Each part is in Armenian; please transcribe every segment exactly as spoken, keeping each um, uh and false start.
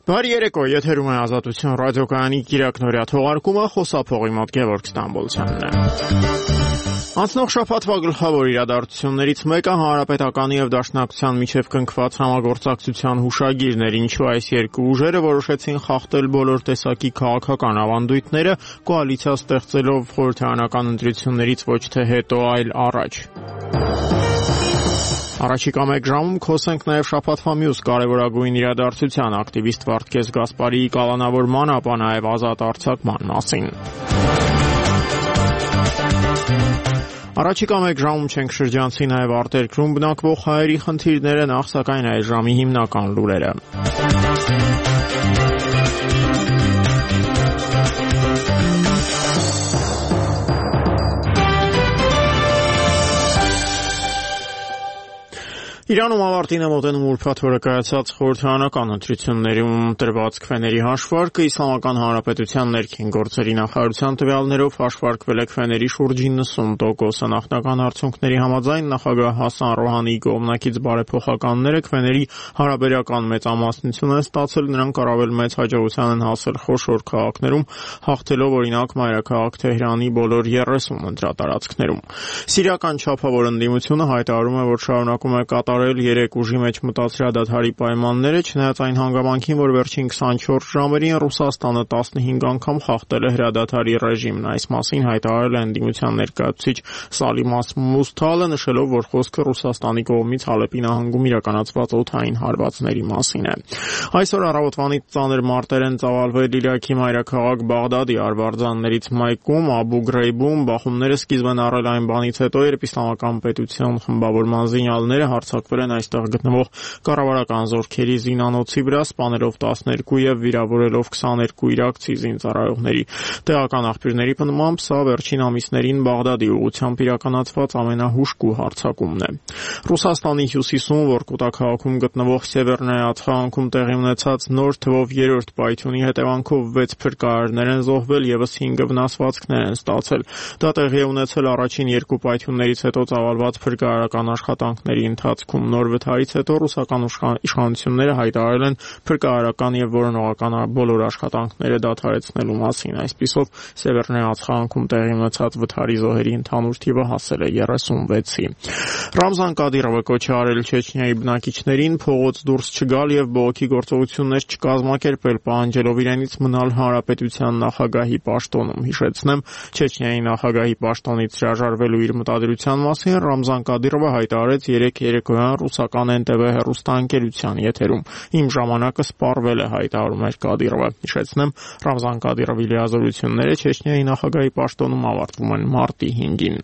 Բարի երեկո, եթերում է Ազատություն ռադիոկայանի կիրակնօրյա թողարկումը, խոսափողի մոտ Գևորգ Ստամբոլցյանն է։ Անցնող շաբաթվա գլխավոր իրադարձություններից մեկը Հանրապետականի եւ Դաշնակցության միջև կնքված համագործակցության հուշագիրն էր, ինչու այս երկու ուժերը որոշեցին խախտել բոլոր տեսակի քաղաքական ավանդույթները, կոալիցիա ստեղծելով խորհրդարանական ընտրություններից ոչ թե հետո, այլ առաջ։ Առաջիկա մեկ ժամում խոսենք նաև շաբաթվա մյուս կարևորագույն իրադարձության ակտիվիստ Վարդգես Գասպարիի կալանավորման, ապա նաև ազատ արձակման մասին։ Առաջիկա մեկ ժամում չենք շրջանցի նաև արտերկրում բնակվող հայերի խնդիրները, նախ սակայն այս ժամի հիմնական լուրերը։ Իրանում ավարտին է մոտենում ուրբաթ օրը կայացած խորհրդարանական ընտրություններում տրված քվեների հաշվարկը, Իսլամական Հանրապետության ներքին գործերի նախարարության տվյալներով հաշվարկվել է քվեների շուրջ իննսուն տոկոսը, նախնական արդյունքների համաձայն նախագահ Հասան Ռոհանիի կողմնակից բարեփոխականները քվեների հարաբերական մեծամասնություն են ստացել, նրանք առավել մեծ հաջողության են հասել խոշոր քաղաքներում, հաղթելով օրինակ մայրաքաղաք Թեհրանի բոլոր երեսուն ընտրատարածքներում։ Սիրիական չափավոր ընդդիմությունը հայտարարում է, որ շարունակում է կատարել երեք ուժի մեջ մտած հրադադարի պայմանները, չնայած այն հանգամանքին, որ վերջին քսանչորս ժամերին Ռուսաստանը տասնհինգ անգամ խախտել է հրադադարի ռեժիմն։ Այս մասին հայտարարել է ընդդիմության ներկայացուցիչ Սալիմաս Մուսթալը, նշելով, որ խոսքը Ռուսաստանի կողմից Հալեպի նահանգում իրականացված օդային հարվածների մասին է։ Այսօր առավոտվանից ծանր մարտեր են ծավալվել Իրաքի մայրաքաղաք Բաղդադի արվարձաններից մեկում, Աբու Գրեյբում, բախումները սկիզբ են առել այն բանից հետո, երբ Իսլամական պետության խմբավորման զինյալները հարձակվել են այստեղ գտնվող կառավարական զորքերի զինանոցի վրա, սպանելով տասներկու եւ վիրավորելով քսաներկու իրաքցի զինծառայողների։ Տեղական աղբյուրների պնդմամբ սա վերջին ամիսներին Բաղդադի ուղղությամբ իրականացված ամենահուժկու հարձակումն է։ Ռուսաստանի հյուսիսում, Որկուտա քաղաքում գտնվող Սևեռնայա քաղաքում տեղի ունեցած նոր թվով երրորդ պայթյունի հետևանքով վեց փրկարարներ են զոհվել, եւս հինգը վնասվածքներ են ստացել։ Դա տեղի է ունեցել առաջին երկու պայթյուններից հետո ծավալված փրկարարական աշխատանքների ընթացքում։ Նոր վթարից հետո ռուսական իշխանությունները հայտարարել են փրկարարական եւ որոնողական բոլոր աշխատանքները դադարեցնելու մասին։ Այսպիսով Սևեռնայա քաղաքում տեղի ունեցած վթարի զոհերի ընդհանուր թիվը հասել է երեսունվեցի։ Ռամզան Կադիրովը կոչ է արել Չեչնիայի բնակիչներին փողոց դուրս չգալ եւ բողոքի գործողություններ չկազմակերպել, պահանջելով իրենից մնալ հանրապետության նախագահի պաշտոնում։ Հիշեցնեմ, Չեչնիայի նախագահի պաշտոնից հրաժարվելու իր մտադրության մասին Ռամզան Կադիրովը հայտարարեց երեք երեկոյան ռուսական Էն Տե Վե հեռուստաընկերության եթերում։ Իմ ժամանակը սպառվել է, հայտարարում էր Կադիրովը։ Հիշեցնեմ, Ռամզան Կադիրովի լիազորությունները Չեչնիայի նախագահի պաշտոնում ավարտվում են մարտի հինգին։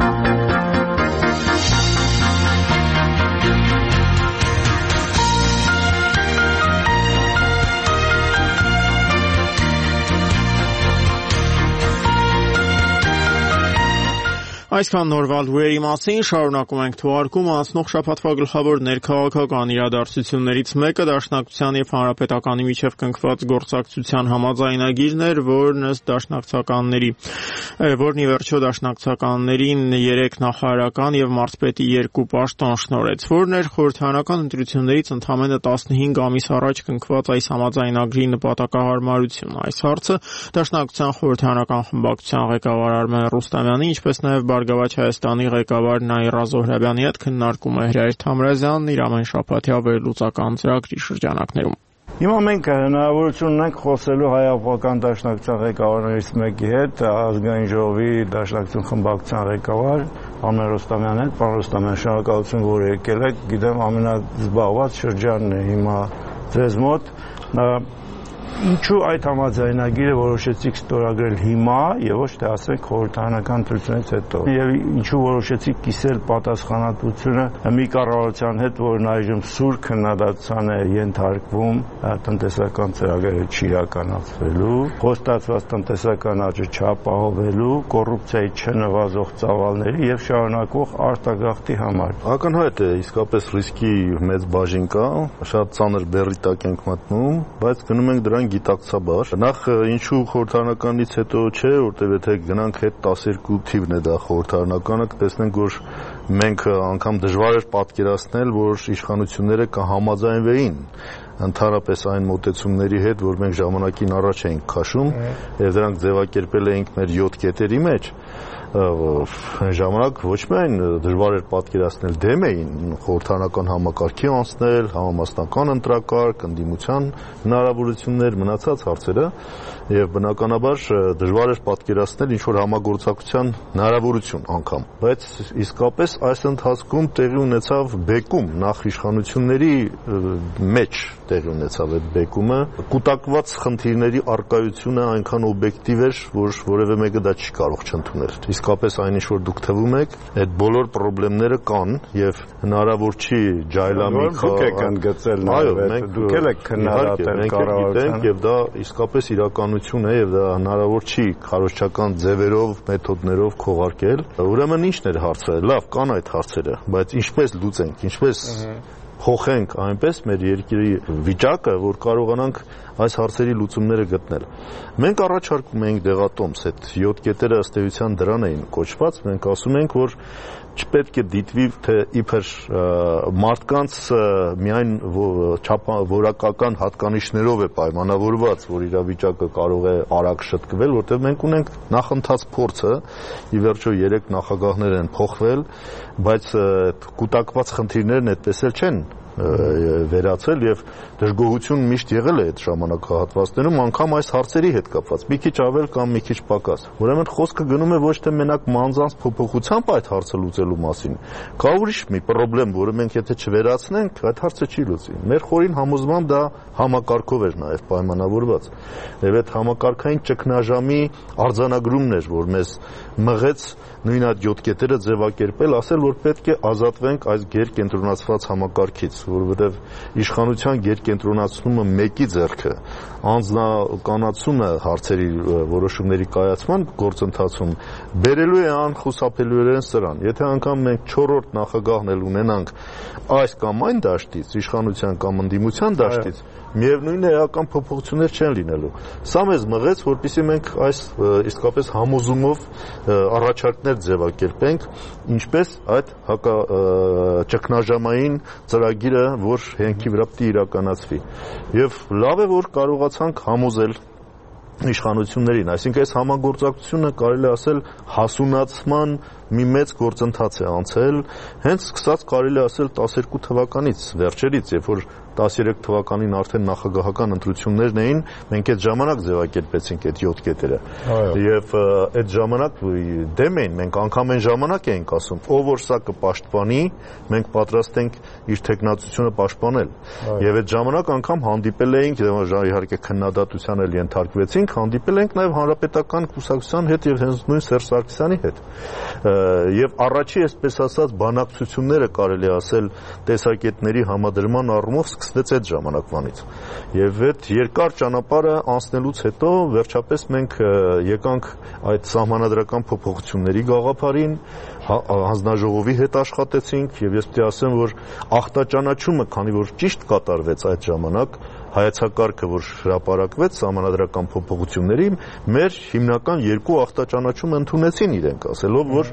Այսքան նորվալ լուրերի մասին, շարունակում ենք թողարկումը, անցնող շաբաթվա գլխավոր ներքաղաքական իրադարձություններից մեկը Դաշնակցության եւ Հանրապետականի միջև կնքված գործակցության համաձայնագիրն էր, որն ըստ դաշնակցականների, որն ի վերջո դաշնակցականներին երեք նախարարական եւ մարզպետի երկու պաշտոն շնորհեց, որն էր խորհրդարանական ընտրություններից ընդամենը տասնհինգ ամիս առաջ կնքված այս համաձայնագրի նպատակահարմարությունը։ Այս հարցը Դաշնակցության խորհրդարանական խմբակցության ղեկավար Արմեն Ռուստամյանի, ինչպես նաեւ Բարգավաճ Հայաստանի ղեկավար Նաիրա Զոհրաբյանի հետ քննարկում է Հրայր Թամրազյանն իր ամեն շաբաթյա վերլուծական ծրագրի շրջանակներում։ Հիմա մենք հնարավորություն ունենք խոսելու հայ-աֆղան դաշնակցության ղեկավարներից մեկի հետ, ազգային ժողովի դաշնակցություն խմբակցության ղեկավար Արմեն Ռուստամյանի հետ։ Պարոն Ռուստամյան, շնորհակալություն, որ եկել եք։ Գիտեմ, ամենազբաղված շրջանն է հիմա ձեզ մոտ։ Ինչու այդ համաձայնագիրը որոշեցիք ստորագրել հիմա եւ ոչ թե ասենք խորհրդարանական ընտրությունից հետո, եւ ինչու որոշեցիք կիսել պատասխանատվությունը մի կառավարության հետ, որն այժմ սուր քննադատության է ենթարկվում տնտեսական ծրագրերը չիրականացվելու, խոստացված տնտեսական աճը չապահովելու, կոռուպցիայի չնվազող ծավալների եւ շարունակվող արտագաղթի համար։ Ակնհայտ է, իսկապես ռիսկի մեծ բաժին կա, շատ ծանր բեռի տակ ենք մտնում, բայց գնում ենք դրան գիտակցաբար։ Նախ ինչու խորհրդարանականից հետո չէ, որտեղ եթե գնանք հետ տասներկու թիվն է դա խորհրդարանականը, կտեսնենք, որ մենք անգամ դժվար էր պատկերացնել, որ իշխանությունները կհամաձայնվեին ընդհանրապես այն մոտեցումների հետ, որ մենք ժամանակին առաջ էինք քաշում, եւ դրանք ձևակերպել էինք մեր յոթ կետերի մեջ, ժամանակ ոչ միայն դժվար էր պատկերացնել դեմ էին խորհրդարանական համակարգի անցնել, համամասնական ընտրակարգ, ընդդիմության հնարավորություններ, մնացած հարցերը եւ բնականաբար դժվար էր պատկերացնել ինչ որ համագործակցության հնարավորություն անգամ, բայց իսկապես այս ընթացքում տեղի ունեցավ բեկում նախ իշխանությունների մեջ տեղի ունեցավ այդ բեկումը, կուտակված խնդիրների առկայությունը այնքան օբյեկտիվ էր, որ որևէ մեկը դա չի կարող չընդունել։ Իսկապես այն ինչ որ դուք թվում եք, այդ բոլոր խնդիրները կան եւ հնարավոր չի ջայլամի դուք եք ընդգծել նաեւ դուք եք քննադատել կառավարության եւ դա իսկապես իրականություն է եւ դա հնարավոր չի քարոզչական ձևերով, մեթոդներով քողարկել։ Ուրեմն ի՞նչն էր հարցը։ Լավ, կան այդ հարցերը, բայց ինչպես լուծենք, ինչպես փոխենք այնպես մեր երկրի վիճակը, որ կարողանանք այս հարցերի լուծումները գտնել։ Մենք առաջարկում ենք դեղատոմս, այդ յոթ կետերը ըստ էության դրան էին կոչված, մենք ասում ենք, որ չպետք է դիտվի, թե իբր մարդկանց միայն որակական հատկանիշներով է պայմանավորված, որ իրավիճակը կարող է արագ շտկվել, որտեղ մենք ունենք նախընթաց փորձը, ի վերջո երեք նախագահներ են փոխվել, բայց կուտակված խնդիրներն այդպես էլ չեն վերացել եւ դժգոհություն միշտ եղել է այդ ժամանակահատվածներում անգամ այս հարցերի հետ կապված մի քիչ ավել կամ մի քիչ պակաս ուրեմն խոսքը գնում է ոչ թե մենակ մանձանց փոփոխությամբ այդ հարցը լուծելու մասին կա ուրիշ մի խնդրեմ որը մենք եթե չվերացնենք այդ հարցը չի լուծի մեր խորին համոզմամբ դա համակարգով էր նաեւ պայմանավորված եւ այդ համակարգային ճգնաժամի արձանագրումն էր որ մեզ մղեց նույն այդ յոթ կետերը ձևակերպել ասել որ պետք է ազատվենք այս գերկենտրոնացված համակարգից որովհետև իշխանության գերկենտրոնացումը մեկի ձեռքը անձնականացումը հարցերի որոշումների կայացման գործընթացում բերելու է անխուսափելիորեն սրան եթե անգամ մենք չորրորդ նախագահն էլ ունենանք այս կամ այն դաշտից իշխանության կամ ընդդիմության դաշտից միևնույն է էական փոփոխություններ չեն լինելու սա մեզ մղեց որպեսզի մենք այս իսկապես համոզումով առաջարկներ ձևակերպենք ինչպես այդ հակա ճգնաժամային ծրագիրը որ հենքի վրա պիտի իրականացվի եւ լավ է որ կարողացանք համոզել իշխանություններին այսինքն այս համագործակցությունը կարելի ասել հասունացման մի մեծ գործընթաց է անցել հենց սկսած կարելի ասել տասներկու թվականից վերջերից երբ որ տասներեք թվականին արդեն նախագահական ընտրություններն էին մենք այդ ժամանակ ձևակերպեցինք այդ յոթ կետերը եւ այդ ժամանակ դեմ էին մենք անգամ այն ժամանակ էինք ասում ով որ սա կպաշտպանի մենք պատրաստ ենք իր տեխնացությունը պաշտպանել եւ այդ ժամանակ անգամ հանդիպել էինք իհարկե քննադատության էլ ենթարկվեցինք հանդիպել ենք նաեւ հանրապետական կուսակցության հետ եւ հենց նույն Սերժ Սարգսյանի հետ եւ առաջի այսպես ասած բանակցությունները կարելի ասել տեսակետների համադրման առումով սկսվեց այդ ժամանակվանից եւ այդ երկար ճանապարհը անցնելուց հետո վերջապես մենք եկանք այդ սահմանադրական փոփոխությունների գաղափարին հանձնաժողովի հետ աշխատեցինք եւ ես պետք է ասեմ որ ախտաճանաչումը քանի որ ճիշտ կատարվեց այդ ժամանակ հայեցակարգը որ հրապարակվեց սահմանադրական փոփոխությունների մեր հիմնական երկու ախտաճանաչում ընդունեցին իրենք ասելով որ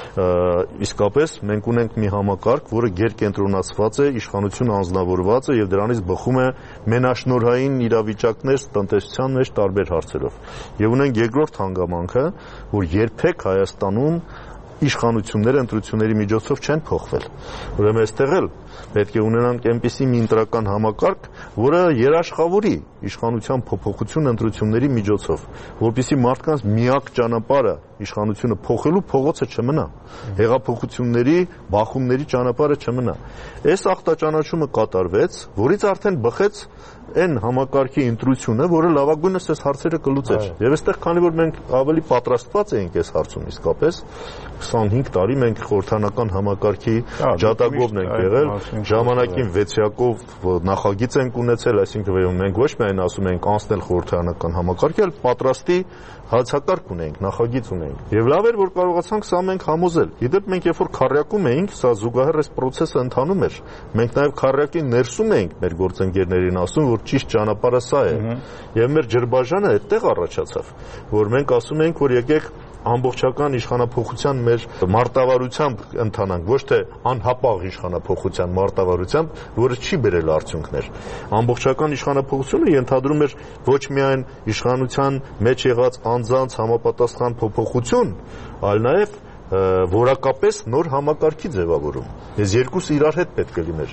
իսկապես մենք ունենք մի համակարգ որը գերկենտրոնացված է իշխանությունը անձնավորված է եւ դրանից բխում է մենաշնորհային իրավիճակներ տնտեսության մեջ տարբեր հարցերով եւ ունենք երկրորդ հանգամանքը որ երբեք Հայաստանում իշխանությունները ընտրությունների միջոցով չեն փոխվել ուրեմն այստեղ էլ պետք է ունենանք այնպիսի մի ընտրական համակարգ որը երաշխավորի իշխանության փոփոխություն ընտրությունների միջոցով որպեսզի մարդկանց միակ ճանապարհը իշխանությունը փոխելու փողոցը չմնա հեղափոխությունների բախումների ճանապարհը չմնա այս ախտաճանաչումը կատարվեց որից արդեն բխեց այն համակարգի ընտրությունը, որը լավագույնս այս հարցերը կլուծեր։ Եվ այստեղ քանի որ մենք ավելի պատրաստված էինք այս հարցում իսկապես, քսանհինգ տարի մենք խորհրդանական համակարգի ջատագովն ենք եղել, ժամանակին վեցյակով նախագիծ ենք ունեցել, այսինքն մենք ոչ միայն ասում ենք անցնել խորհրդանական համակարգի, այլ պատրաստի հայեցակարգ ունենք, նախագիծ ունենք։ Եվ լավ էր որ կարողացանք սա մենք համոզել։ Իդեպ մենք երբ որ քարյակում էինք, սա զուգահեռ այս process-ը ընթանում էր։ Մենք նաև քարյակի ներսում էինք մեր գործընկերներին ասում, որ ճիշտ ճանապարհը սա է։ Եվ մեր ջրբաժանը այդտեղ առաջացավ, որ մենք ասում ենք, որ եկեք ամբողջական իշխանափոխության մեր մարտավարությամբ ընթանանք, ոչ թե անհապաղ իշխանափոխության մարտավարությամբ, որը չի բերել արդյունքներ։ Ամբողջական իշխանափոխությունը ենթադրում էր ոչ միայն իշխանության մեջ եղած անձանց համապատասխան փոփոխություն, այլ նաև որակապես նոր համակարգի ձևավորում։ Այս երկուսը իրար հետ պետք է լիներ։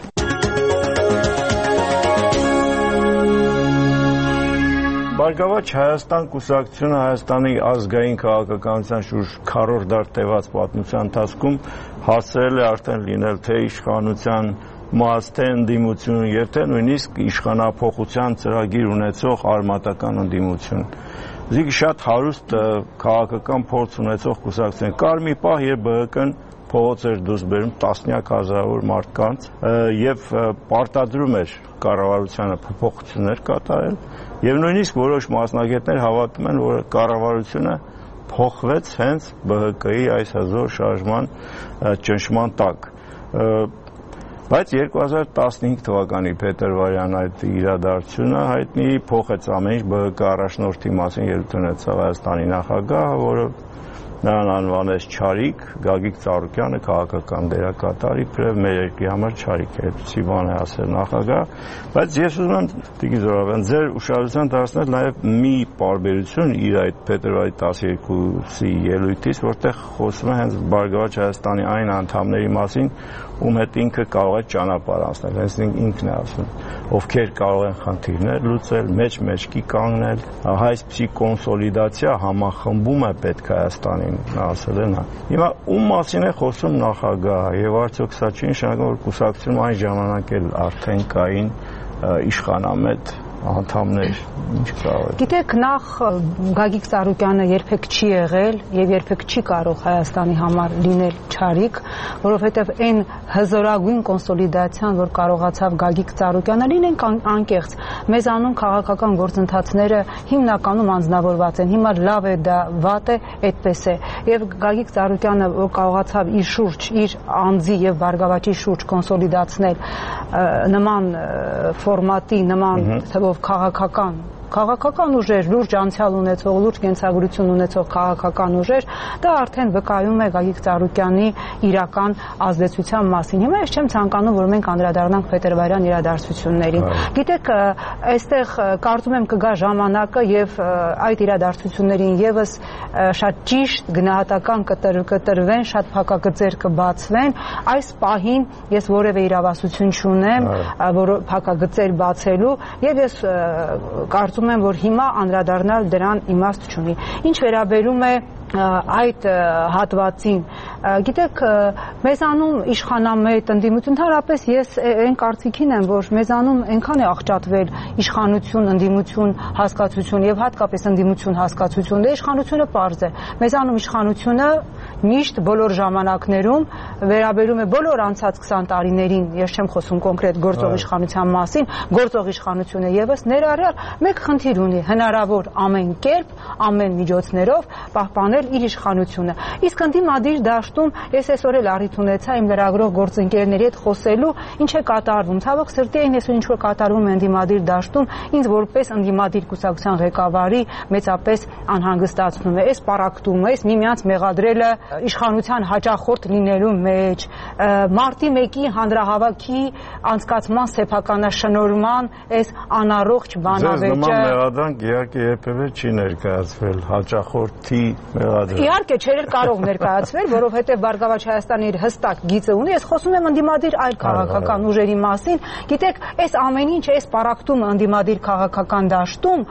Բարգավաճ Հայաստան կուսակցությունը Հայաստանի ազգային քաղաքականության շուրջ քառորդ դար տևած պատմության ընթացքում հասցրել է արդեն լինել թե իշխանության մաս, թե ընդդիմություն եւ թե նույնիսկ իշխանափոխության ծրագիր ունեցող արմատական ընդդիմություն։ Զիգ շատ հարուստ քաղաքական փորձ ունեցող կուսակցություն կար մի պահ, երբ B H K-ն փողոց էր դուրս բերում տասնյակ հազարավոր մարդկանց եւ պարտադրում էր կառավարությանը փոփոխություններ կատարել եւ նույնիսկ որոշ մասնագետներ հավատում են, որ կառավարությունը փոխվեց հենց B H K-ի այս հզոր շարժման ճնշման տակ։ Բայց երկու հազար տասնհինգ թվականի փետրվարյան այդ իրադարձությունը հայտնի փոխեց ամեն ինչ B H K առաջնորդի մասին ելույթ ունեցավ Հայաստանի նախագահը, որը նրան անվանեց Չարիք, Գագիկ Ծառուկյանը քաղաքական դերակատար, իբրև մեր երկրի համար Չարիք է, այդպիսի բան է ասել նախագահը, բայց ես ուզում եմ Տիկին Զոհրաբյան ձեր ուշադրության դարձնել նաև մի պարբերություն իր այդ փետրվարի տասներկուսի ելույթից, որտեղ խոսում է հենց Բարգավաճ Հայաստանի այն անդամների մասին, ում հետ ինքը կարող է ճանապարհ անցնել, հենց ինքն է ասում, ովքեր կարող են խնդիրներ լուծել, մեջ-մեջքի կանգնել, այսպիսի կոնսոլիդացիա համախմբում է պետք Հայաստանին, նա ասել է նա։ Հիմա ում մասին է խոսում նախագահը եւ արդյոք սա չի նշանակում, որ կուսակցությունում այն ժամանակ էլ արդեն կային իշխանամետ անդամներ, ինչ կարող է։ Գիտեք, նախ Գագիկ Ծառուկյանը երբեք չի եղել եւ երբեք չի կարող Հայաստանի համար լինել Չարիք, որովհետեւ այն հզորագույն կոնսոլիդացիան, որ կարողացավ Գագիկ Ծառուկյանը, լինենք անկեղծ, մեզանում քաղաքական գործընթացները հիմնականում անձնավորված են։ Հիմա լավ է դա, վատ է, այդպես է։ Եվ Գագիկ Ծառուկյանը, որ կարողացավ իր շուրջ, իր անձի եւ Բարգավաճի շուրջ կոնսոլիդացնել նման ֆորմատի, նման թվով քաղաքական քաղաքական ուժեր, լուրջ անցյալ ունեցող, լուրջ կենսագրություն ունեցող քաղաքական ուժեր, դա արդեն վկայում է Գագիկ Ծառուկյանի իրական ազդեցության մասին։ Հիմա ես չեմ ցանկանում, որ մենք անդրադառնանք փետրվարյան իրադարձություններին։ Գիտեք, այստեղ կարծում եմ կգա ժամանակը եւ այդ իրադարձություններին եւս շատ ճիշտ գնահատական կտրվեն, շատ փակագծեր կբացվեն։ Այս պահին ես որևէ իրավասություն չունեմ, որ փակագծեր բացելու, եւ ես կարծում եմ, որ հիմա անդրադառնալ դրան իմաստ չունի։ Ինչ վերաբերում է այդ հատվածին, գիտեք, մեզանում իշխանամետ ընդդիմություն, ընդհանրապես ես այն կարծիքին եմ, որ մեզանում այնքան է աղճատվել իշխանություն, ընդդիմություն հասկացություն եւ հատկապես ընդդիմություն հասկացություն, դե իշխանությունը պարզ է։ Մեզանում իշխանությունը միշտ բոլոր ժամանակներում վերաբերում է բոլոր անցած քսան տարիներին, ես չեմ խոսում կոնկրետ գործող իշխանության մասին, գործող իշխանությունը եւս ներառյալ մեկ խնդիր ունի՝ հնարավոր ամեն կերպ, ամեն միջոցներով պահպանել իր իշխանությունը։ Իսկ ընդդիմադիր դաշտում ես այսօր էլ առիթ ունեցա իմ լրագրող գործընկերների հետ խոսելու, ինչ է կատարվում։ Ցավոք սրտի այն այսօր ինչ որ կատարվում է ընդդիմադիր դաշտում, ինձ որպես ընդդիմադիր կուսակցության ղեկավարի մեծապես անհանգստացնում է։ Այս պարակտումը, այս միմյանց մեղադրելը իշխանության հաճախորդ լինելու մեջ, մարտի մեկի հանրահավաքի անցկացման սեփականաշնորհման այս անառողջ բանավեճը։ Ձեզ նման մեղադրանք իհարկե երբևէ չի ներկայացվել հաճախորդի մեղադրել։ Իհարկե չէր կարող ներկայացվել, որովհետև Բարգավաճ Հայաստանը իր հստակ գիծը ունի։ Ես խոսում եմ ընդդիմադիր այլ քաղաքական ուժերի մասին։ Գիտեք, այս ամեն ինչ, այս պարակտումը ընդդիմադիր քաղաքական դաշտում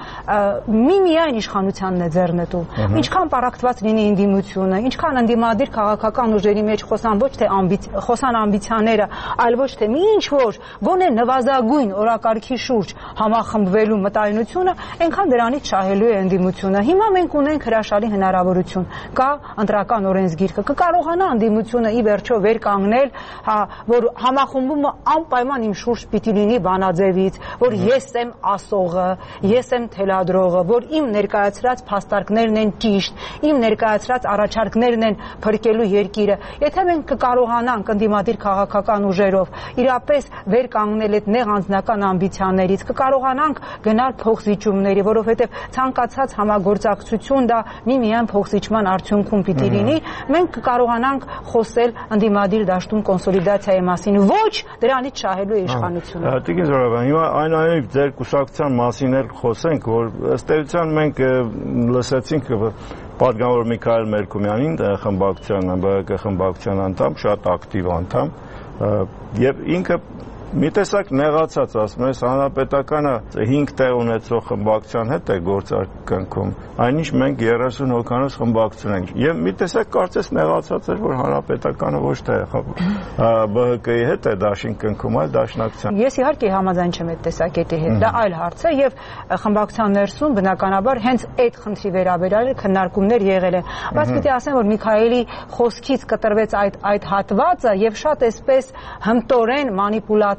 միմիայն իշխանությանն է ձեռնտու։ Ինչքան պարակտված լինի ընդդիմությունը, ինչքան ընդդիմադիր քաղաքական ուժերի մեջ խոսան ոչ թե խոսան ամբիցիաները, այլ ոչ թե մի ինչ որ գոնե նվազագույն օրակարգի շուրջ համախմբվելու մտայնությունը, այնքան դրանից շահելու է ընդդիմությունը։ Հիմա մենք ունենք հրաշալի հնարավորություն, կա ընտրական օրենսգիրքը, կկարողանա ընդդիմությունը ի վերջո վեր կանգնել, հա, որ համախմբումը անպայման իմ շուրջ պիտի լինի բանաձևից, որ ես եմ ասողը, ես եմ թելադրողը, որ իմ ներկայացրած փաստարկներն են ճիշտ, իմ ներկայացրած առաջարկներն են են փրկելու երկիրը։ Եթե մենք կկարողանանք ընդդիմադիր քաղաքական ուժերով իրապես վեր կանգնել այդ նեղ անձնական ամբիցիաներից, կկարողանանք գնալ փոխզիջումների, որովհետև ցանկացած համագործակցություն դա միմիայն փոխզիջման արդյունքում պիտի լինի, մենք կկարողանանք խոսել ընդդիմադիր դաշտում կոնսոլիդացիայի մասին, ոչ դրանից շահելու իշխանությունը։ Տիկին Զորաբյան, հիմա այնուամենայնիվ ձեր կուսակցության մասին էլ խոսենք, որ ըստ էության մենք լսեցինք պատգամավոր Միքայել Մերկումյանին, խմբակցության, ԲՀԿ խմբակցության անդամ, շատ ակտիվ անդամ, եւ ինքը մի տեսակ նեղացած ասում ես հանրապետականը հինգ տեղ ունեցող խմբակցության հետ է գործարքնքում, այնինչ մենք երեսուն հոգանոց խմբակցություն ենք։ Եվ մի տեսակ կարծես նեղացած էր, որ հանրապետականը ոչ թե ԲՀԿ-ի հետ է դաշինքնքում, այլ դաշնակցության։ Ես իհարկե համաձայն չեմ այդ տեսակետի հետ, դա այլ հարց է եւ խմբակցության ներսում բնականաբար հենց այդ խնդրի վերաբերյալ քննարկումներ եղել են։ Բայց պիտի ասեմ, որ Միքայելի խոսքից կտրվեց այդ այդ հատվածը եւ շատ էսպես հմտորեն մանիպուլացիա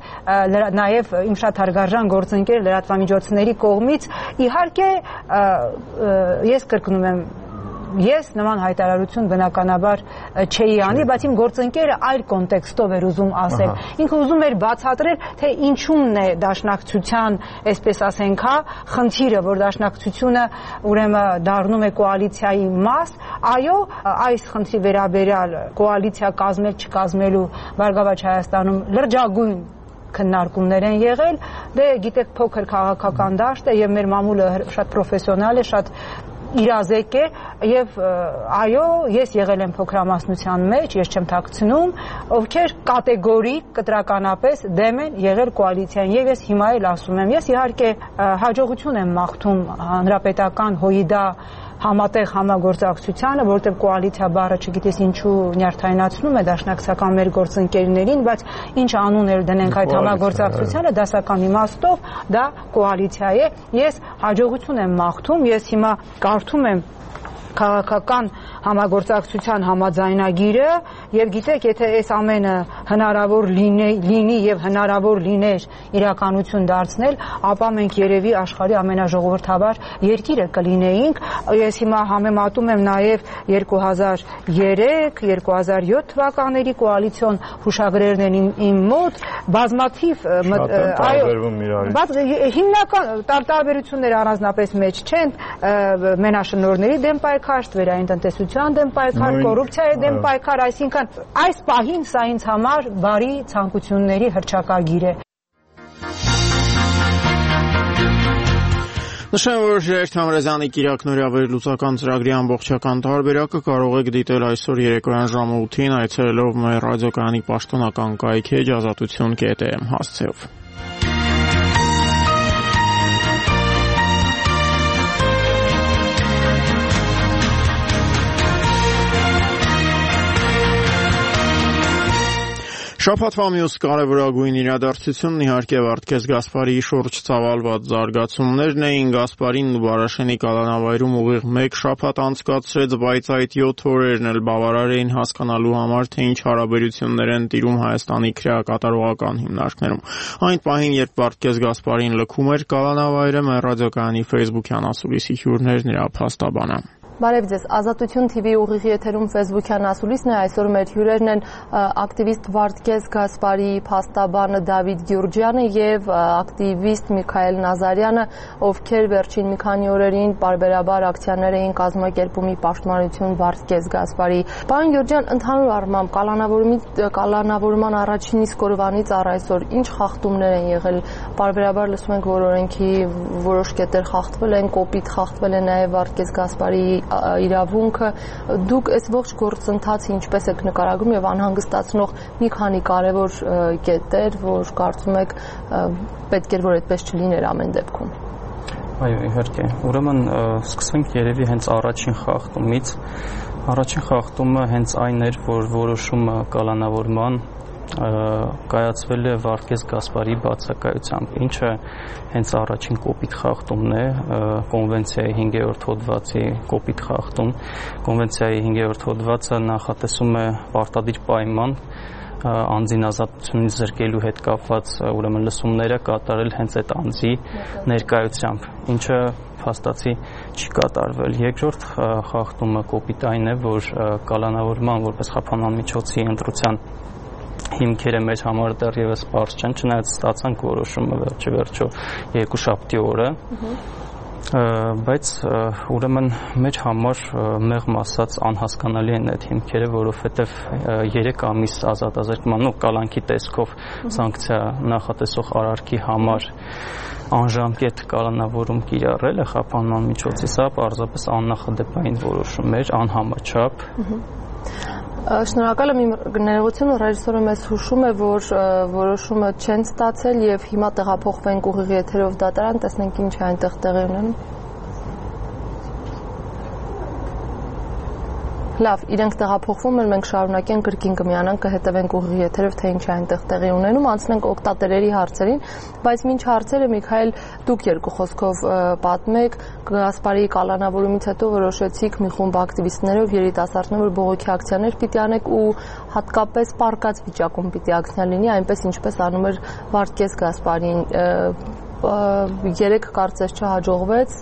նաև իմ շատ հարգարժան գործընկեր լրատվամիջոցների կողմից, իհարկե ես կրկնում եմ, ես նման հայտարարություն բնականաբար չէի անի, բայց իմ գործընկերը այլ կոնտեքստով էր ուզում ասել։ Ինքը ուզում էր բացատրել, թե ինչումն է դաշնակցության, այսպես ասենք, հա, խնդիրը, որ դաշնակցությունը ուրեմն դառնում է կոալիցիայի մաս, այո, այս խնդրի վերաբերյալ կոալիցիա կազմել չկազմելու Բարգավաճ Հայաստանում լրջագույն քննարկումներ են եղել, դե գիտեք փոքր քաղաքական դաշտ է եւ մեր մամուլը շատ պրոֆեսիոնալ է, շատ իրազեկ է եւ այո, ես եղել եմ փոքրամասնության մեջ, ես չեմ թաքցնում, ովքեր կատեգորիկ կտրականապես դեմ են եղել կոալիցիային եւ ես հիմա էլ ասում եմ, ես իհարկե հաջողություն եմ մաղթում հանրապետական հույդա համատեղ համագործակցությանը, որտեղ կոալիցիա բառը չգիտես ինչու նյարդայնացնում է դաշնակցական մեր գործընկերներին, բայց ինչ անուն էլ դնենք այդ համագործակցությանը, դասական իմաստով դա կոալիցիա է։ Ես հաջողություն եմ մաղթում, ես հիմա կարդում եմ քաղաքական համագործակցության համաձայնագիրը եւ գիտեք, եթե այս ամենը հնարավոր լինի եւ հնարավոր լիներ իրականություն դարձնել, ապա մենք երևի աշխարհի ամենաժողովրդավար երկիրը կլինեինք։ Ես հիմա համեմատում եմ նաեւ երկու հազար երեք երկու հազար յոթ թվականների կոալիցիոն հուշագրերն են իմ մոտ, բազմաթիվ բայց հիմնական տարբերությունները առանձնապես մեջ չեն, մենաշնորհների դեմ պայքար, ստվերային տնտեսության դեմ պայքար, կոռուպցիայի դեմ պայքար, այսինքն այս պահին սա ինձ համար բարի ցանկությունների հռչակագիր է։ Նշեմ, որ Ժիրայր Թամրազյանի Կիրակնորյա վերլուծական ծրագրի ամբողջական տարբերակը կարող եք դիտել այսօր երեկոյան ժամը ութին այցելելով մեր ռադիոկայանի պաշտոնական կայքեջ ազատություն կետ է էմ հասցեով։ Շաբաթվա մյուս կարևորագույն իրադարձությունն իհարկե Վարդգես Գասպարիի շուրջ ծավալված զարգացումներն էին։ Գասպարին ու Բարաշենի կալանավայրում ուղիղ մեկ շաբաթ անցկացրեց, բայց այդ յոթ օրերն էլ բավարար էին հասկանալու համար, թե ինչ հարաբերություններ են տիրում Հայաստանի քրեակատարողական հիմնարկներում։ Այն պահին, երբ Վարդգես Գասպարին լքում էր կալանավայրը, մեր ռադիոկայանի Facebook-յան ասուլիսի հյուրներն իր փաստաբանը։ Բարև ձեզ, Ազատություն T V ուղիղ եթերում Facebook-յան ասուլիսն է, այսօր մեր հյուրերն են ակտիվիստ Վարդգես Գասպարիի փաստաբանը Դավիթ Գյուրջյանը եւ ակտիվիստ Միքայել Նազարյանը, ովքեր վերջին մի քանի օրերին պարբերաբար ակցիաներ էին կազմակերպում ի պաշտպանություն Վարդգես Գասպարիի։ Պարոն Գյուրջյան, ընդհանուր առմամբ կալանավորման առաջին իսկ օրվանից առ այսօր ինչ խախտումներ են եղել։ Պարբերաբար լսում ենք, որ օրենքի որոշ կետեր խախտվել են, կոպիտ խախտվել է նաեւ Վարդգես Գասպարիի իրավունքը, դուք այս ողջ գործընթացը ինչպես եք նկարագրում եւ անհանգստացնող մի քանի կարևոր կետեր, որ կարծում եք պետք էր որ այդպես չլիներ ամեն դեպքում։ Այո, իհարկե։ Ուրեմն սկսենք երևի հենց առաջին խախտումից։ Առաջին խախտումը հենց այն էր, որ որոշումը կալանավորման կայացվել է Վարդգես Գասպարիի բացակայությամբ, ինչը հենց առաջին կոպիտ խախտումն է, կոնվենցիայի հինգերորդ հոդվածի կոպիտ խախտում։ Կոնվենցիայի հինգերորդ հոդվածը նախատեսում է պարտադիր պայման անձին ազատությունից զրկելու հետ կապված ուրեմն լսումները կատարել հենց այդ անձի ներկայությամբ, ինչը փաստացի չի կատարվել։ Երկրորդ խախտումը կոպիտ այն է, որ կալանավորման որպես խափանման միջոցի ընտրության հիմքերը մեր համար դեռևս պարզ չեն, չնայած ստացանք որոշումը վերջի վերջո երկուշաբթի օրը, բայց ուրեմն մեր համար մեղմ ասած անհասկանալի են այդ հիմքերը, որովհետև երեք ամիս ազատազրկման ու կալանքի տեսքով սանկցիա նախատեսող արարքի համար անժամկետ կալանավորում կիրառելը խափանման միջոցի, սա պարզապես աննախադեպային որոշում էր, անհամաչափ։ Շնորհակալ եմ, իմ ներողությունը, ռեժիսորը մեզ հուշում է, որ որոշումը չեն ստացել եւ հիմա տեղափոխվենք ուղիղ եթերով դատարան, տեսնենք ինչ է այնտեղ տեղի ունենում։ Լավ, իրենք տեղափոխվում են, մենք շարունակենք կրկին կմիանանք, կհետևենք ուղիղ եթերով, թե ինչ է այնտեղ տեղի ունենում, անցնենք օգտատերերի հարցերին, բայց մինչ հարցերը Միքայել, դուք երկու խոսքով պատմեք, Գասպարի կալանավորումից հետո որոշեցիք մի խումբ ակտիվիստներով երիտասարդներ, որ բողոքի ակցիաներ պիտի անեք ու հատկապես պարկած վիճակում պիտի ակցիա լինի, այնպես ինչպես անում էր Վարդգես Գասպարին, երեք կարծես չհաջողվեց։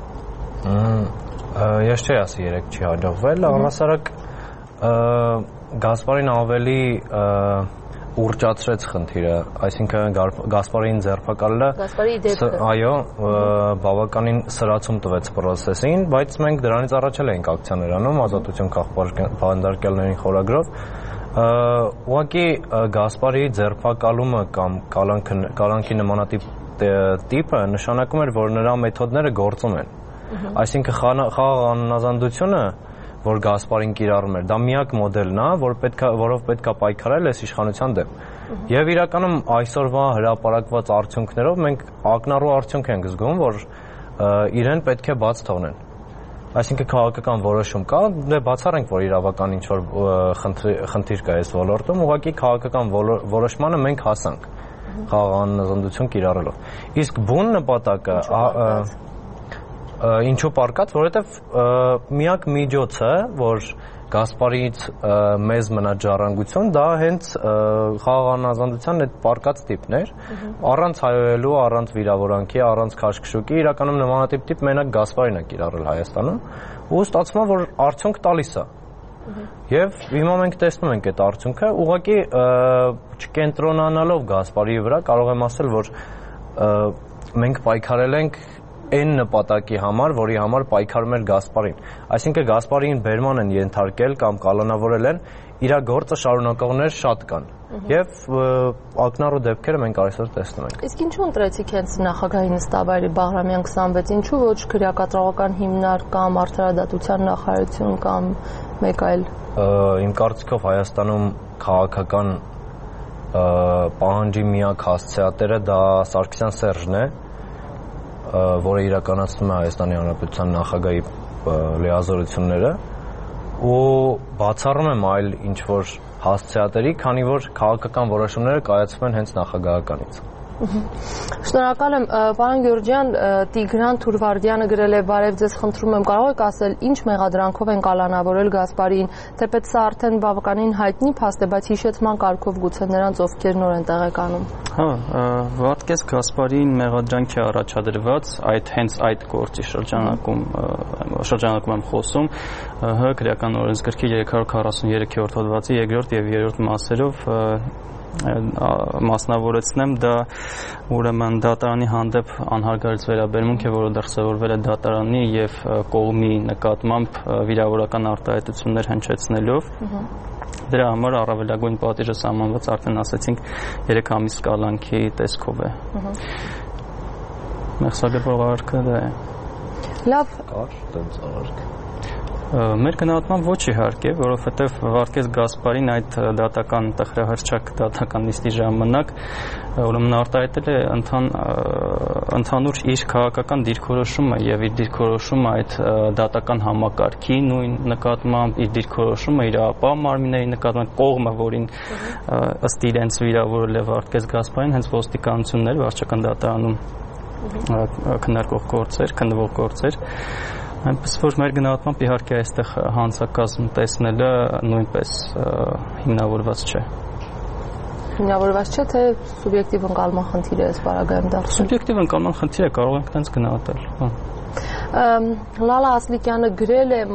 Ես չի ասի երեք չի հաջողվել, առհասարակ Գասպարին ավելի ուռճացրեց խնդիրը, այսինքն Գասպարին ձերբակալելը, այո, բավականին սրացում տվեց պրոցեսին, բայց մենք դրանից առաջ էլ էինք ակցիաներ անում ազատություն քաղաքապահարների խորագրով, ուղղակի Գասպարի ձերբակալումը կամ կալանքի նմանատիպ տիպը նշանակում էր, որ նրա մեթոդները գործում են։ Այսինքն խաղաղ անհնազանդությունը, որ Գասպարին կիրառում էր, դա միակ մոդելն է, որ պետքա, որով պետքա պայքարել այս իշխանության դեմ։ Եվ իրականում այսօրվա հրապարակված արդյունքներով մենք ակնառու արդյունք ենք զգում, որ իրեն պետք է բաց թողնեն։ Այսինքն քաղաքական որոշում կա, դե բացառենք, որ իրավական ինչ-որ խնդիր կա այս ոլորտում, ուղղակի քաղաքական որոշմանը մենք հասանք խաղաղ անհնազանդություն կիրառելով։ Իսկ բուն նպատակը ինչու պարկած, որովհետև միակ միջոցը, որ Գասպարից մեզ մնաց ժառանգություն, դա հենց խաղաղ անհնազանդության այդ պարկած տիպն էր, առանց հայոյելու, առանց վիրավորանքի, առանց քաշքշուկի, իրականում նմանատիպ տիպ մենակ Գասպարին է կիրառել Հայաստանում, ու ստացվում է, որ արդյունք տալիս է։ Եվ հիմա մենք տեսնում ենք այդ արդյունքը, ուղղակի չկենտրոնանալով Գասպարի վրա, կարող եմ ասել, որ մենք պայքարել ենք այն նպատակի համար, որի համար պայքարում էր Գասպարին։ Այսինքն Գասպարին բերման են ենթարկել կամ կալանավորել են, իր գործը շարունակողներ շատ կան։ Եվ ակնառու դեպքերը մենք այսօր տեսնում ենք։ Իսկ ինչու ընտրեցիք հենց նախագահի նստավայրի Բաղրամյան քսանվեց, ինչու ոչ քրեակատրողական հիմնարկ կամ արդարադատության նախարարություն կամ մեկ այլ։ Իմ կարծիքով Հայաստանում քաղաքական պահանջի միակ հասցեատերը դա Սարգսյան Սերժն է, որը իրականացնում է Հայաստանի Հանրապետության նախագահի լիազորությունները ու բացառում եմ այլ ինչ-որ հասցեատերի, քանի որ քաղաքական որոշումները կայացվում են հենց նախագահականից։ Շնորհակալ եմ, պարոն Գյուրջյան, Տիգրան Թուրվարդյանը գրել է, բարև ձեզ, խնդրում եմ, կարող եք ասել, ինչ մեղադրանքով են կալանավորել Գասպարին, թեպետ սա արդեն բավականին հայտնի փաստ է, բայց հիշեցման կարգով գուցե նրանց ովքեր նոր են տեղեկանում։ Հա, Վարդգես Գասպարին մեղադրանք է առաջադրված, այդ հենց այդ գործի շրջանակում շրջանակում եմ խոսում, ՀՀ քրեական օրենսգրքի երեք հարյուր քառասուններորդ հոդվածի երկրորդ եւ երրորդ մասերով մասնավորեցնեմ, դա ուրեմն դատարանի հանդեպ անհարգալից վերաբերմունք է, որը դեռ սովորվել է դատարանի եւ կողմի նկատմամբ վիրավորական արտահայտություններ հնչեցնելով։ Դրա համար առավելագույն պատիժը սահմանված, արդեն ասացինք, երեք ամիս կալանքի տեսքով է։ Մեղսագետող արարքը դա է։ Լավ։ Կար տենց արարք։ Մեր գնահատման ոչ իհարկե, որովհետև Վարդգես Գասպարին այդ դատական տխրահռչակ դատական նիստի ժամանակ ուրեմն արտահայտել է ընդհանուր իր քաղաքական դիրքորոշումը եւ իր դիրքորոշումը այդ դատական համակարգի նույն նկատմամբ, իր դիրքորոշումը իր ապա մարմինների նկատմամբ, կողմը, որին ըստ իրենց վիրավորել է Վարդգես Գասպարին, հենց ոստիկանությունն էր, վարչական դատարանում քննարկող գործեր, քննվող գործեր։ Այնպես որ մեր գնահատմամբ իհարկե այստեղ հանցակազմ տեսնելը նույնպես հիմնավորված չէ։ Հիմնավորված չէ, թե սուբյեկտիվ ընկալման խնդիր է այս պարագայում դարձել։ Սուբյեկտիվ ընկալման խնդիր է, կարող ենք տենց գնահատել։ Լալա Ասլիկյանը գրել է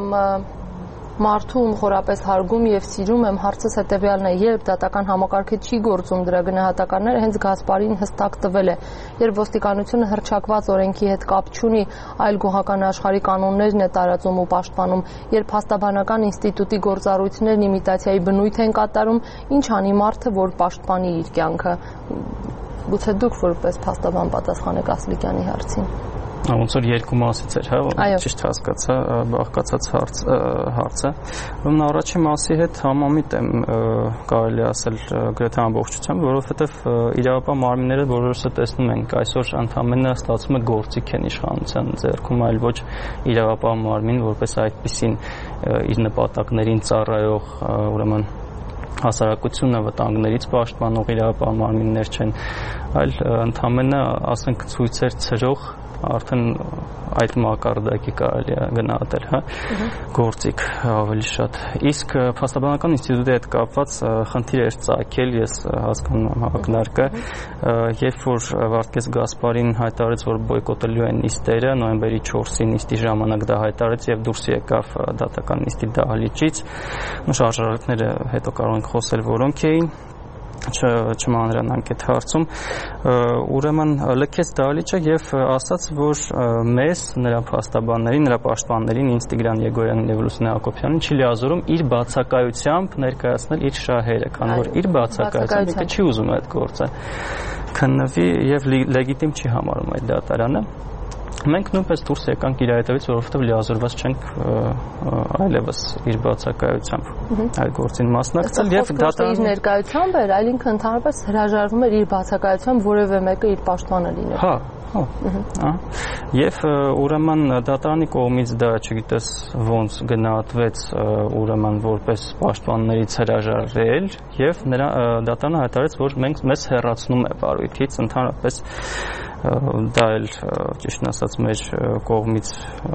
մարդում խորապես հարգում եւ սիրում եմ հարցս հետեւյալն է երբ դատական համակարգը չի գործում դրա գնահատականները հենց Գասպարին հստակ տվել է երբ ոստիկանությունը հռչակված օրենքի հետ կապ չունի այլ գոհական աշխարհի կանոններն է տարածում ու պաշտպանում երբ հաստաբանական ինստիտուտի գործառույթներն իմիտացիայի բնույթ են կատարում ինչ անի մարդը որ պաշտպանի իր կյանքը գուցե դուք որպես փաստաբան պատասխանեք Ասլիկյանի հարցին ոնց որ երկու մասից էր, հա, ճիշտ հասկացա, բաղկացած հարց հարցը։ Ուրեմն առաջին մասի հետ համամիտ եմ կարելի ասել գրեթե ամբողջությամբ, որովհետև իրավապահ մարմինները բոլորս տեսնում ենք, այսօր ընդհանրապես ստացվում է գործիք են իշխանության ձեռքում, այլ ոչ իրավապահ մարմին, որպես այդպիսին իր նպատակներին ծառայող, ուրեմն հասարակությունը վտանգներից պաշտպանող իրավապահ մարմիններ չեն, այլ ընդհանրապես ասենք ցույցեր ցրող արդեն այդ մակարդակի կարելի է գնահատել, հա, գործիք ավելի շատ։ Իսկ փաստաբանական ինստիտուտի հետ կապված խնդիր էր ծագել, ես հասկանում եմ ակնարկը, երբ որ Վարդգես Գասպարին հայտարարեց, որ բոյկոտելու են նիստերը, նոյեմբերի չորսին նիստի ժամանակ դա հայտարարեց եւ դուրս եկավ դատական նիստի դահլիճից, շարժառիթները հետո կարող ենք խոսել, որոնք էին չմանրանանք այդ հարցում ուրեմն լքեց դահլիճը եւ ասաց որ մեզ նրա փաստաբաններին նրա պաշտպաններին ինձ Տիգրան Եգորյանին եւ Լուսինե Հակոբյանին չի լիազորում իր բացակայությամբ ներկայացնել իր շահերը քանի որ իր բացակայությամբ ինքը չի ուզում այդ գործը քննվի եւ լեգիտիմ չի համարում այդ դատարանը Մենք նույնպես դուրս եկանք իր հետևից, որովհետև լիազորված չենք այլևս իր բացակայությամբ այդ գործին մասնակցել եւ դատարանը իր ներկայությամբ էր, այլ ինքը ընդհանրապես հրաժարվում էր իր բացակայությամբ որևէ մեկը իր պաշտպանը լինել։ Հա, հա։ Եվ ուրեմն դատարանի կողմից դա, չգիտես, ոնց գնահատվեց ուրեմն որպես պաշտպաններից հրաժարվել եւ նրա դատարանը հայտարարեց, որ մենք մեզ հեռացնում է վարույթից, ընդհանրապես դա էլ ճիշտն ասած մեր կողմից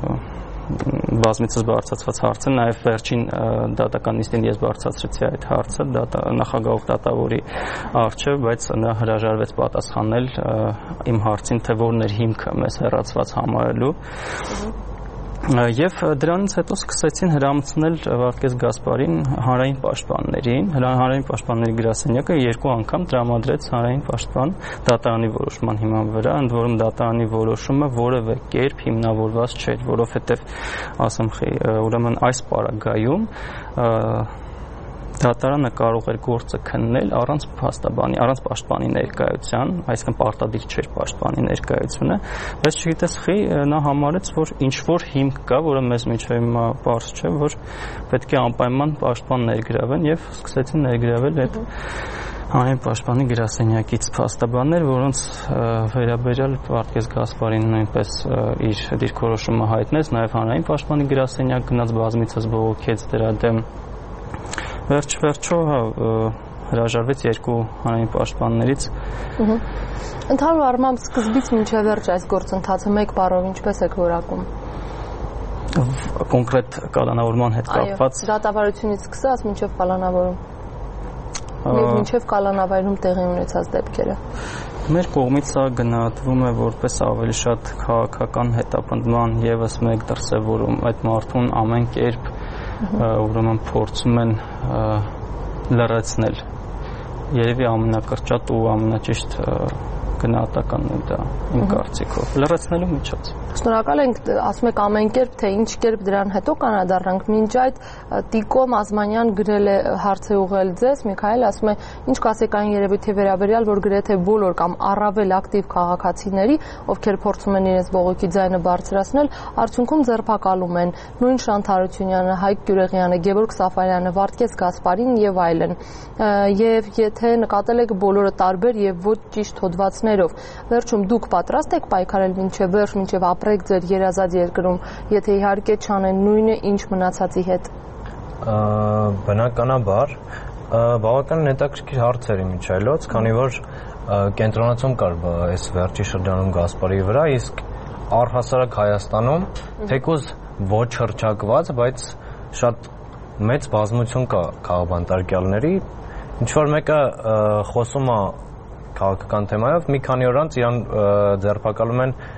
բազմիցս բարձրացված հարց է, նաև վերջին դատական նիստին ես բարձրացրեցի այդ հարցը նախագահող դատավորի առջև, բայց նա հրաժարվեց պատասխանել իմ հարցին, թե որն էր հիմքը մեզ հեռացված համարելու Եվ դրանից հետո սկսեցին հրամցնել Վարդգես Գասպարին հանրային պաշտպաններին, հանրային պաշտպանների գրասենյակը երկու անգամ տրամադրեց հանրային պաշտպան դատարանի որոշման հիման վրա, ընդ որում դատարանի որոշումը որևէ կերպ հիմնավորված չէր, որովհետև ասեմ խի, ուրեմն այս պարագայում դատարանը կարող էր գործը քննել առանց փաստաբանի, առանց պաշտպանի ներկայության, այսինքն պարտադիր չէր պաշտպանի ներկայությունը, բայց չգիտես խի նա համարեց, որ ինչ որ հիմք կա, որը մեզ միջև հիմա պարզ չէ, որ պետք է անպայման պաշտպան ներգրավեն եւ սկսեցին ներգրավել այդ հանրային պաշտպանի գրասենյակից փաստաբաններ, որոնց վերաբերյալ Վարդգես Գասպարին նույնպես իր դիրքորոշումը հայտնեց, նաեւ հանրային պաշտպանի գրասենյակ գնաց բազմիցս բողոքեց դրա դեմ Վերջ-վերջո հրաժարվեց երկու հանրային պաշտպաններից։ Ընդհանուր առմամբ սկզբից մինչև վերջ այս գործընթացը մեկ բառով ինչպես եք որակում։ Կոնկրետ կալանավորման հետ կապված։ Այո, դատավարությունից սկսած մինչև կալանավորում։ Եվ մինչև կալանավայրում տեղի ունեցած դեպքերը։ Մեր կողմից սա գնահատվում է որպես ավելի շատ քաղաքական հետապնդման եւս մեկ դրսևորում այդ մարդուն ամեն կերպ ուրեմն փորձում են լրացնել երևի ամենակրճատ ու ամենաճիշտ գնահատականն է դա իմ կարծիքով լրացնելու միջոց Շնորհակալ ենք ասում եք ամեն կերպ թե ինչ կերպ դրան հետո կանադառնանք մինչ այդ Տիկո Մազմանյան գրել է հարց է ուղղել ձեզ Միքայել ասում է ինչ կասեք այն երևույթի վերաբերյալ որ գրեթե բոլոր կամ առավել ակտիվ քաղաքացիների ովքեր փորձում են իրենց բողոքի ձայնը բարձրացնել արդյունքում ձերբակալում են նույն Շանթ Հարությունյանը Հայկ Գյուրեղյանը Գևորգ Սաֆարյանը Վարդգես Գասպարին եւ այլն եւ եթե նկատել եք բոլորը տարբեր եւ ոչ ճիշտ հոդվածներով վերջում դուք պատրաստ եք պայքարել մինչեւ վերջ մինչեւ ապրեք ձեր երազած երկրում եթե իհարկե չանեն նույնը ինչ մնացածի հետ բնականաբար բավական հետաքրքիր հարց էր Միչայելոց քանի որ կենտրոնացում կար այս վերջի շրջանում Գասպարի վրա իսկ առհասարակ Հայաստանում թեկուզ ոչ հռչակված բայց շատ մեծ բազմություն կա քաղաքաբանտարկյալների ինչ որ մեկը խոսում է քաղաքական թեմայով մի քանի օր անց իրան ձերբակալում են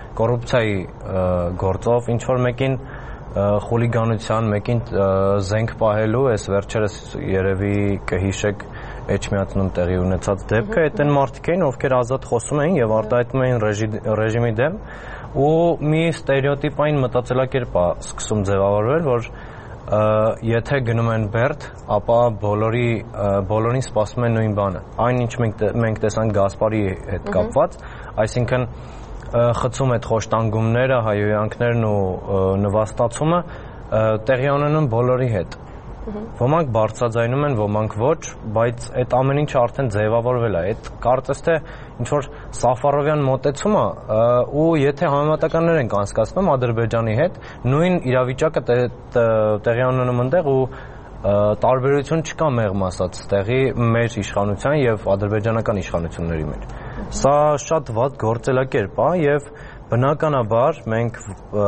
կոռուպցիայի գործով ինչ որ մեկին խուլիգանության, մեկին զենք պահելու, այս վերջերս երևի կհիշեք Էջմիածնում տեղի ունեցած դեպքը, այդ են մարդիկ էին, ովքեր ազատ խոսում էին եւ արտահայտում էին ռեժիմի դեմ, ու մի ստերեոտիպային մտածելակերպ է սկսում ձևավորվել, որ եթե գնում են Բերդ, ապա բոլորի բոլորին սպասում է նույն բանը։ Այն ինչ մենք մենք տեսանք Գասպարի հետ կապված, այսինքն խցում այդ խոշտանգումները, հայհոյանքներն ու նվաստացումը տեղի ունենում բոլորի հետ։ Ոմանք բարձրաձայնում են, ոմանք ոչ, բայց այդ ամեն ինչը արդեն ձևավորվել է։ Այդ կարծես թե ինչ որ Սաֆարովյան մոտեցում է, ու եթե համեմատականներ ենք անցկացնում Ադրբեջանի հետ, նույն իրավիճակը տեղի ունենում այնտեղ ու տարբերություն չկա մեղմ ասած տեղի մեր իշխանության եւ ադրբեջանական իշխանությունների մեջ։ Սա շատ վատ գործելակերպ է եւ բնականաբար մենք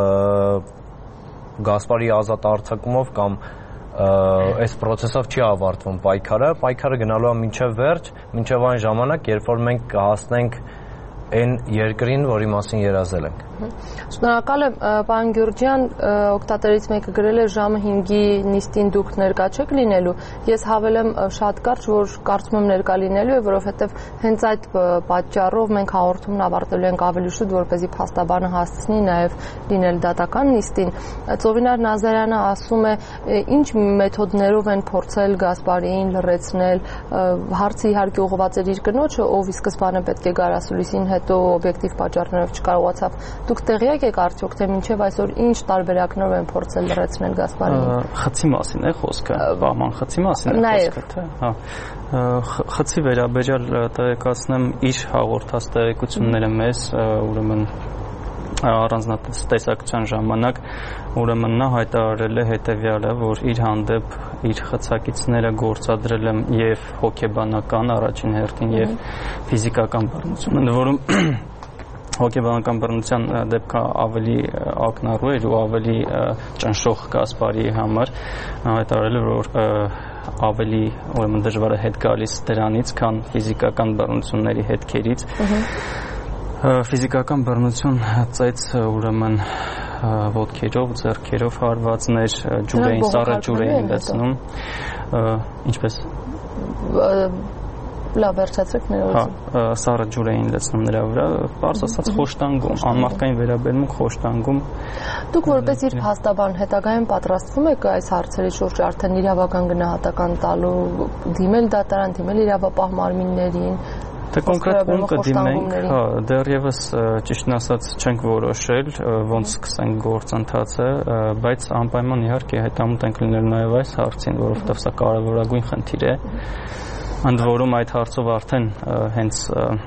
Գասպարի ազատ արձակումով կամ այս process-ով չի ավարտվում պայքարը, պայքարը գնալու է մինչև վերջ, մինչև այն ժամանակ, երբ որ մենք կհասնենք այն երկրին, որի մասին երազել ենք։ Շնորհակալ եմ, պարոն Գյուրջյան, օգտատերից մեկը գրել է ժամը հինգի նիստին դուք ներկա չեք լինելու։ Ես հավելեմ շատ կարճ, որ կարծում եմ ներկա լինելու է, որովհետև հենց այդ պատճառով մենք հաղորդումն ավարտելու ենք ավելի շուտ, որպեսզի փաստաբանը հասցնի նաև լինել դատական նիստին։ Ծովինար Նազարյանը ասում է, ինչ մեթոդներով են փորձել Գասպարիին լռեցնել, հարցը իհարկե ուղղված էր իր կնոջը, ով ի սկզբանե պետք է գար ասուլիսին, հետո օբյեկտիվ պատճառներով չկարողացավ։ Դուք տեղյակ եք արդյոք, թե մինչև այսօր ինչ տարբերակներով են փորձել լռեցնել Գասպարիին։ Խցի մասին է խոսքը, բահման խցի մասին է խոսքը, թե։ Հա։ Խցի վերաբերյալ տեղեկացնեմ իր հաղորդած տեղեկությունները մեզ, ուրեմն առանձնատեսակցության ժամանակ, ուրեմն նա հայտարարել է հետևյալը, որ իր հանդեպ իր խցակիցները գործադրել են եւ հոգեբանական առաջին հերթին եւ ֆիզիկական բռնություն, ընդ որում հոգեբանական բռնության դեպքը ավելի ակնառու էր ու ավելի ճնշող Գասպարի համար, հայտարարել է, որ ավելի ուրեմն դժվար է հետ գալիս դրանից, քան ֆիզիկական բռնությունների հետքերից։ Ֆիզիկական բռնություն ծեծ ուրեմն ոտքերով, ձեռքերով հարվածներ, ջուր էին, սառը ջուր էին լցնում, ինչպես լավ վերջացրեք ներողություն։ Հա, սառը ջուր էին լցնում նրա վրա, բարձ ասած խոշտանգում, անմարդկային վերաբերմունք խոշտանգում։ Դուք որպես իր փաստաբան հետագայում պատրաստվում եք այս հարցերի շուրջ արդեն իրավական գնահատական տալու, դիմել դատարան, դիմել իրավապահ մարմիններին։ Թե կոնկրետ ում կդիմենք, հա, դեռևս ճիշտն ասած չենք որոշել, ոնց սկսենք գործընթացը, բայց անպայման իհարկե հետամուտ ենք լինել նաև այս հարցին, որովհետև սա կարևորագույն խնդիր է։ Ընդ որում այդ հարցով արդեն հենց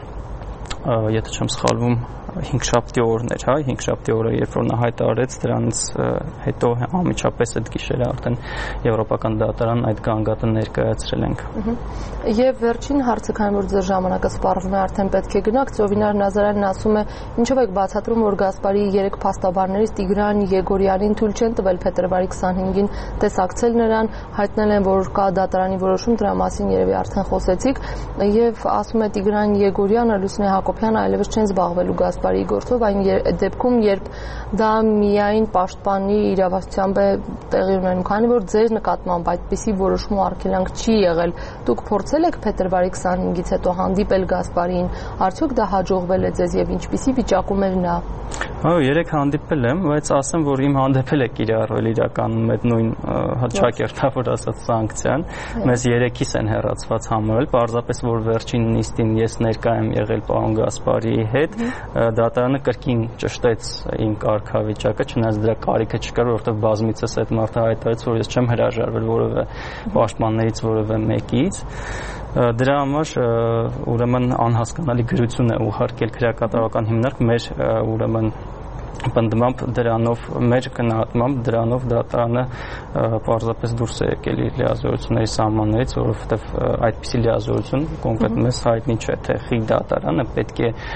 եթե չեմ սխալվում հինգշաբթի օրն էր, հա, հինգշաբթի օրը, երբ որ նա հայտարարեց, դրանից հետո անմիջապես այդ գիշերը արդեն Եվրոպական դատարան այդ գանգատը ներկայացրել ենք։ Եվ վերջին հարցը, քանի որ ձեր ժամանակը սպառվում է, արդեն պետք է գնաք, Ծովինար Նազարյանն ասում է, ինչով եք բացատրում, որ Գասպարի երեք փաստաբաններից Տիգրան Եգորյանին թույլ չեն տվել փետրվարի քսանհինգին տեսակցել նրան, հայտնել են, որ կա դատարանի որոշում, դրա մասին երևի արդեն խոսեցիք, եւ ասում է Տիգրան Եգորյանը, Լուսինե Հակոբյանը այլևս չեն զբաղվելու Գասպարի գործով, այն դեպքում, երբ դա միայն պաշտպանի իրավասությամբ է տեղի ունենում, քանի որ ձեր նկատմամբ այդպիսի որոշում ու արգելանք չի եղել, դուք փորձել եք փետրվարի քսանհինգից հետո հանդիպել Գասպարիին, արդյոք դա հաջողվել է ձեզ եւ ինչպիսի վիճակում էր նա։ Հա, երեք հանդիպել եմ, բայց ասեմ, որ իմ հանդիպել է կիրառվել իրականում այդ նույն հաճակերտավոր ասած սանկցիան, մեզ երեքիս են հեռացված համարել, պարզապես որ վերջին նիստին ես ներկա եմ եղել պարոն Գասպարիի հետ, դատարանը կրկին ճշտեց իմ կարգավիճակը, չնայած դրա կարիքը չկար, որովհետև բազմիցս այդ մարդը հայտարարեց, որ ես չեմ հրաժարվել որևէ պաշտպաններից որևէ մեկից։ Դրա համար ուրեմն անհասկանալի գրություն է ուղարկել քրեակատարական հիմնարկ մեր ուրեմն պնդմամբ դրանով մեր գնահատմամբ դրանով դատարանը պարզապես դուրս է եկել իր լիազորությունների սահմաններից, որովհետև այդպիսի լիազորություն կոնկրետ մեզ հայտնի չէ, թե խի դատարանը պետք է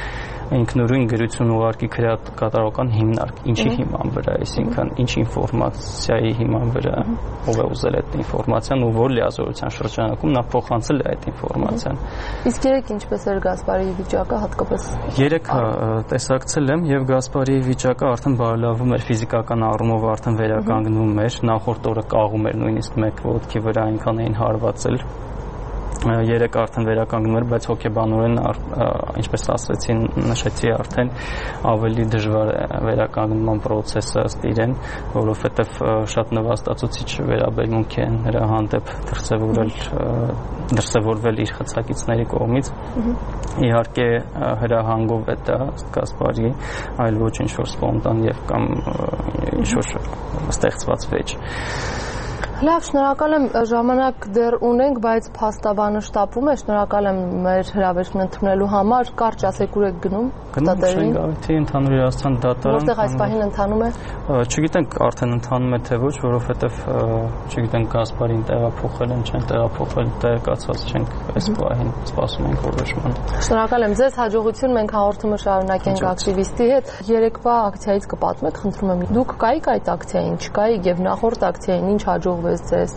ինքնուրույն գրություն ուղարկի կատարողական հիմնարկ, ինչի հիման վրա, այսինքն ինչ ինֆորմացիայի հիման վրա, ով է ուզել այդ ինֆորմացիան ու որ լիազորության շրջանակում նա փոխանցել է այդ ինֆորմացիան։ Իսկ երեք ինչպես էր Գասպարի վիճակը հատկապես։ Երեք տեսակցել եմ եւ Գասպարի վիճակը արդեն բարելավում էր ֆիզիկական առումով, արդեն վերականգնում էր, նախորդ օրը կաղում էր նույնիսկ մեկ ոտքի վրա այնքան էին հարվածել։ Երեք արդեն վերականգնում էր, բայց հոգեբանորեն ինչպես ասեցին, նշեցի արդեն ավելի դժվար է վերականգնման process-ը ըստ իրեն, որովհետև շատ նվաստացուցիչ վերաբերմունք է նրա հանդեպ դրսևորել դրսևորվել իր խցակիցների կողմից։ Իհարկե հրահանգով է դա ըստ Գասպարի, այլ ոչ ինչ-որ սպոնտան եւ կամ ինչ-որ ստեղծված վեճ։ Լավ, շնորհակալ եմ, ժամանակ դեռ ունենք, բայց փաստաբանը շտապում է, շնորհակալ եմ մեր հրավերն ընդունելու համար, կարճ ասեք ուր եք գնում դատերին։ Գնում ընդհանուր իրավասության դատարան։ Որտեղ այս պահին ընթանում է։ Չգիտենք արդեն ընթանում է թե ոչ, որովհետև չգիտենք Գասպարին տեղափոխել են, չեն տեղափոխել, տեղեկացված չենք այս պահին, սպասում ենք որոշման։ Շնորհակալ եմ ձեզ, հաջողություն, մենք հաղորդումը շարունակենք ակտիվիստի հետ։ Երեկվա ակցիայից կպատմեք, խնդրում եմ։ Դուք կայիք այդ ակցիային, չկայիք եւ նախորդ ակցիային ինչ հաջողվեց ձեզ։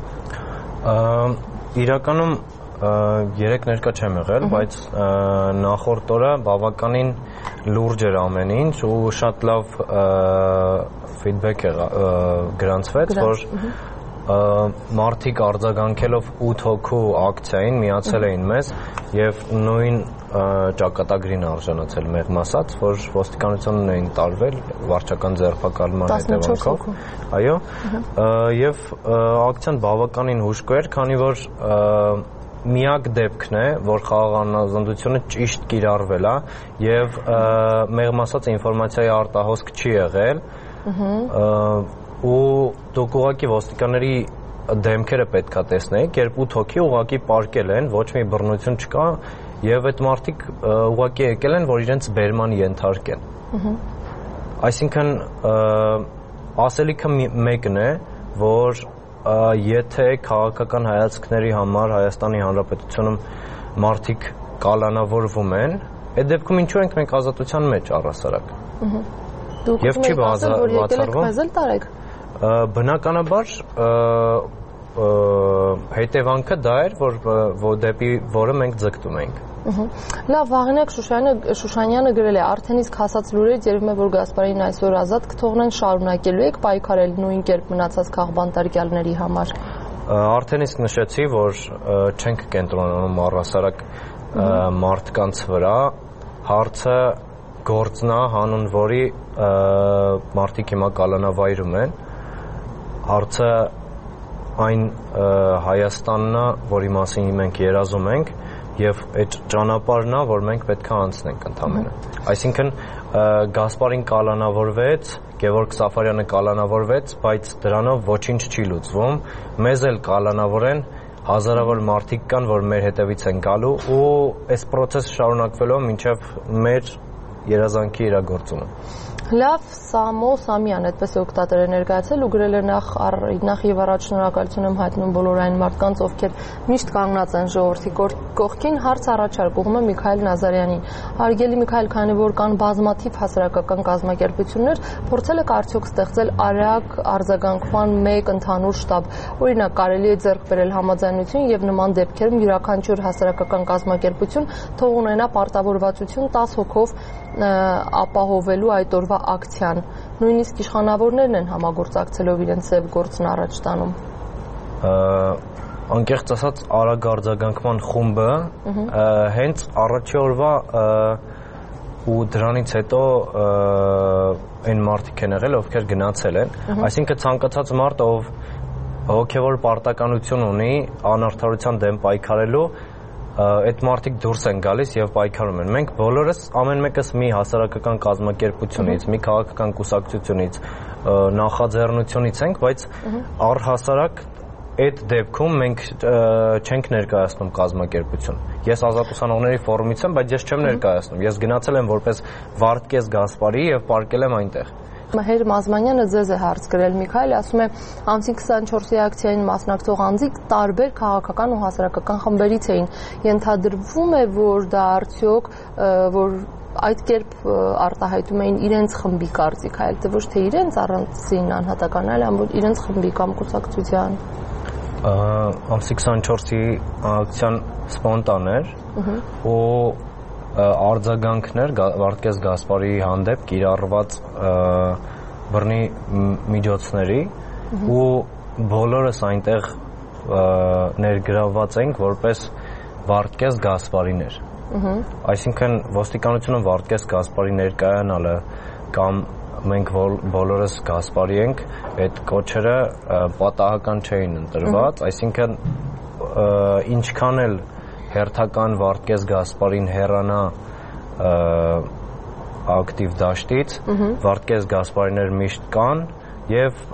Իրականում երեք ներկա չեմ եղել, բայց նախորդ օրը բավականին լուրջ էր ամեն ինչ ու շատ լավ ֆիդբեք գրանցվեց, որ մարդիկ արձագանքելով ութ հոգու ակցիային միացել էին մեզ եւ նույն ճակատագրին արժանացել մեղմ ասած, որ ոստիկանությունն էին տարվել վարչական ձերբակալման հետևանքով։ Այո, եւ ակցիան բավականին հուժկու էր, քանի որ միակ դեպքն է, որ խաղաղ անձնությունը ճիշտ կիրառվել է եւ մեղմ ասած ինֆորմացիայի արտահոսք չի եղել։ Ու դուք ուղղակի ոստիկանների դեմքերը պետքա տեսնեիք, երբ ութ հոգի ուղղակի պարկել են, ոչ մի բռնություն չկա եւ այդ մարդիկ ուղղակի եկել են, որ իրենց բերման ենթարկեն։ Այսինքն ասելիքը մեկն է, որ եթե քաղաքական հայացքների համար Հայաստանի Հանրապետությունում մարդիկ կալանավորվում են, այդ դեպքում ինչու ենք մենք ազատության մեջ առհասարակ։ Եվ չի բացառվում։ Բնականաբար հետևանքը դա էր, որ դեպի որը մենք ձգտում ենք։ Լավ, Վաղենակ Շուշանյանը գրել է, արդեն իսկ հասած լուրերից երևում է, որ Գասպարին այսօր ազատ կթողնեն, շարունակելու եք պայքարել նույն կերպ մնացած քաղբանտարկյալների համար։ Արդեն իսկ նշեցի, որ չենք կենտրոնանում առհասարակ մարդկանց վրա, հարցը գործն է, հանուն որի մարդիկ հիմա կալանավայրում են, հարցը այն Հայաստանն է, որի մասին մենք երազում ենք եւ այդ ճանապարհն է, որ մենք պետք է անցնենք ընդամենը։ Այսինքն Գասպարին կալանավորվեց, Գևորգ Սաֆարյանը կալանավորվեց, բայց դրանով ոչինչ չի լուծվում։ Մեզ էլ կալանավորեն, հազարավոր մարդիկ կան, որ մեր հետևից են գալու ու այս process-ը շարունակվելով մինչեւ մեր երազանքի իրագործումը։ Լավ, Սամո Սամյան, այդպես է օգտատերը ներկայացել ու գրել է նախ նախ եւ առաջ շնորհակալություն եմ հայտնում բոլոր այն մարդկանց, ովքեր միշտ կանգնած են ժողովրդի կողքին, հարց առաջարկ ուղղում է Միքայել Նազարյանին։ Հարգելի Միքայել, քանի որ կան բազմաթիվ հասարակական կազմակերպություններ, փորձել եք արդյոք ստեղծել արագ արձագանքման մեկ ընդհանուր շտաբ։ Օրինակ, կարելի է ձեռք բերել համաձայնություն եւ նման դեպքերում յուրաքանչյուր հասարակական կազմակերպություն թող ունենա պարտավորվածություն տասը հոգով ապահովելու այդ օրվա ակցիան։ Նույնիսկ իշխանավորներն են համագործակցելով իրենց ձև գործն առաջ տանում։ Անկեղծ ասած, արագ արձագանքման խումբը հենց առաջի օրվա ու դրանից հետո այն մարդիկ են եղել, ովքեր գնացել են, այսինքն ցանկացած մարդ, ով հոգևոր պարտականություն ունի անարդարության դեմ պայքարելու, այդ մարդիկ դուրս են գալիս եւ պայքարում են։ Մենք բոլորս ամեն մեկս մի հասարակական կազմակերպությունից, մի քաղաքական կուսակցությունից, նախաձեռնությունից ենք, բայց առհասարակ այդ դեպքում մենք չենք ներկայացնում կազմակերպություն։ Ես Ազատ ուսանողների ֆորումից եմ, բայց ես չեմ ներկայացնում։ Ես գնացել եմ որպես Վարդգես Գասպարի եւ պարկել եմ այնտեղ։ Մհեր Մազմանյանը ձեզ է հարց գրել, Միքայել, ասում է, ամսի քսանչորսի ակցիային մասնակցող անձիկ տարբեր քաղաքական ու հասարակական խմբերից էին։ Ենթադրվում է, որ դա արդյոք որ այդ կերպ արտահայտում էին իրենց խմբի կարծիքը, այլ թե ոչ թե իրենց առանձին անհատական, այլ ամբողջ իրենց խմբի կամ կուսակցության։ Ամսի քսանչորսի ակցիան սպոնտան էր ու արձագանքներ Վարդգես Գասպարի հանդեպ կիրառված բռնի միջոցների ու բոլորս այնտեղ ներգրավված ենք որպես Վարդգես Գասպարիներ։ Այսինքն ոստիկանությունը Վարդգես Գասպարի ներկայանալը կամ մենք բոլորս Գասպարի ենք, այդ կոչերը պատահական չէին ընտրված, այսինքն ինչքան էլ հերթական Վարդգես Գասպարին հեռանա ակտիվ դաշտից, Վարդգես Գասպարիներ միշտ կան եւ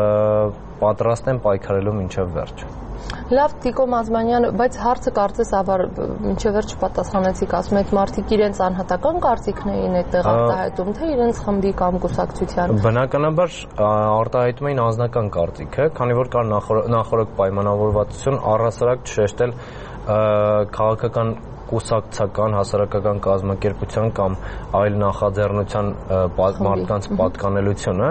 պատրաստ են պայքարելու մինչեւ վերջ։ Լավ, Տիկո Մազմանյան, բայց հարցը կարծես ավար մինչև վերջ պատասխանեցիք, ասում եք մարդիկ իրենց անհատական կարծիքն էին այդտեղ արտահայտում, թե իրենց խմբի կամ կուսակցության։ Բնականաբար արտահայտում էին անձնական կարծիքը, քանի որ կար նախորդ պայմանավորվածություն առհասարակ չշեշտել քաղաքական կուսակցական հասարակական կազմակերպության կամ այլ նախաձեռնության մարդկանց պատկանելությունը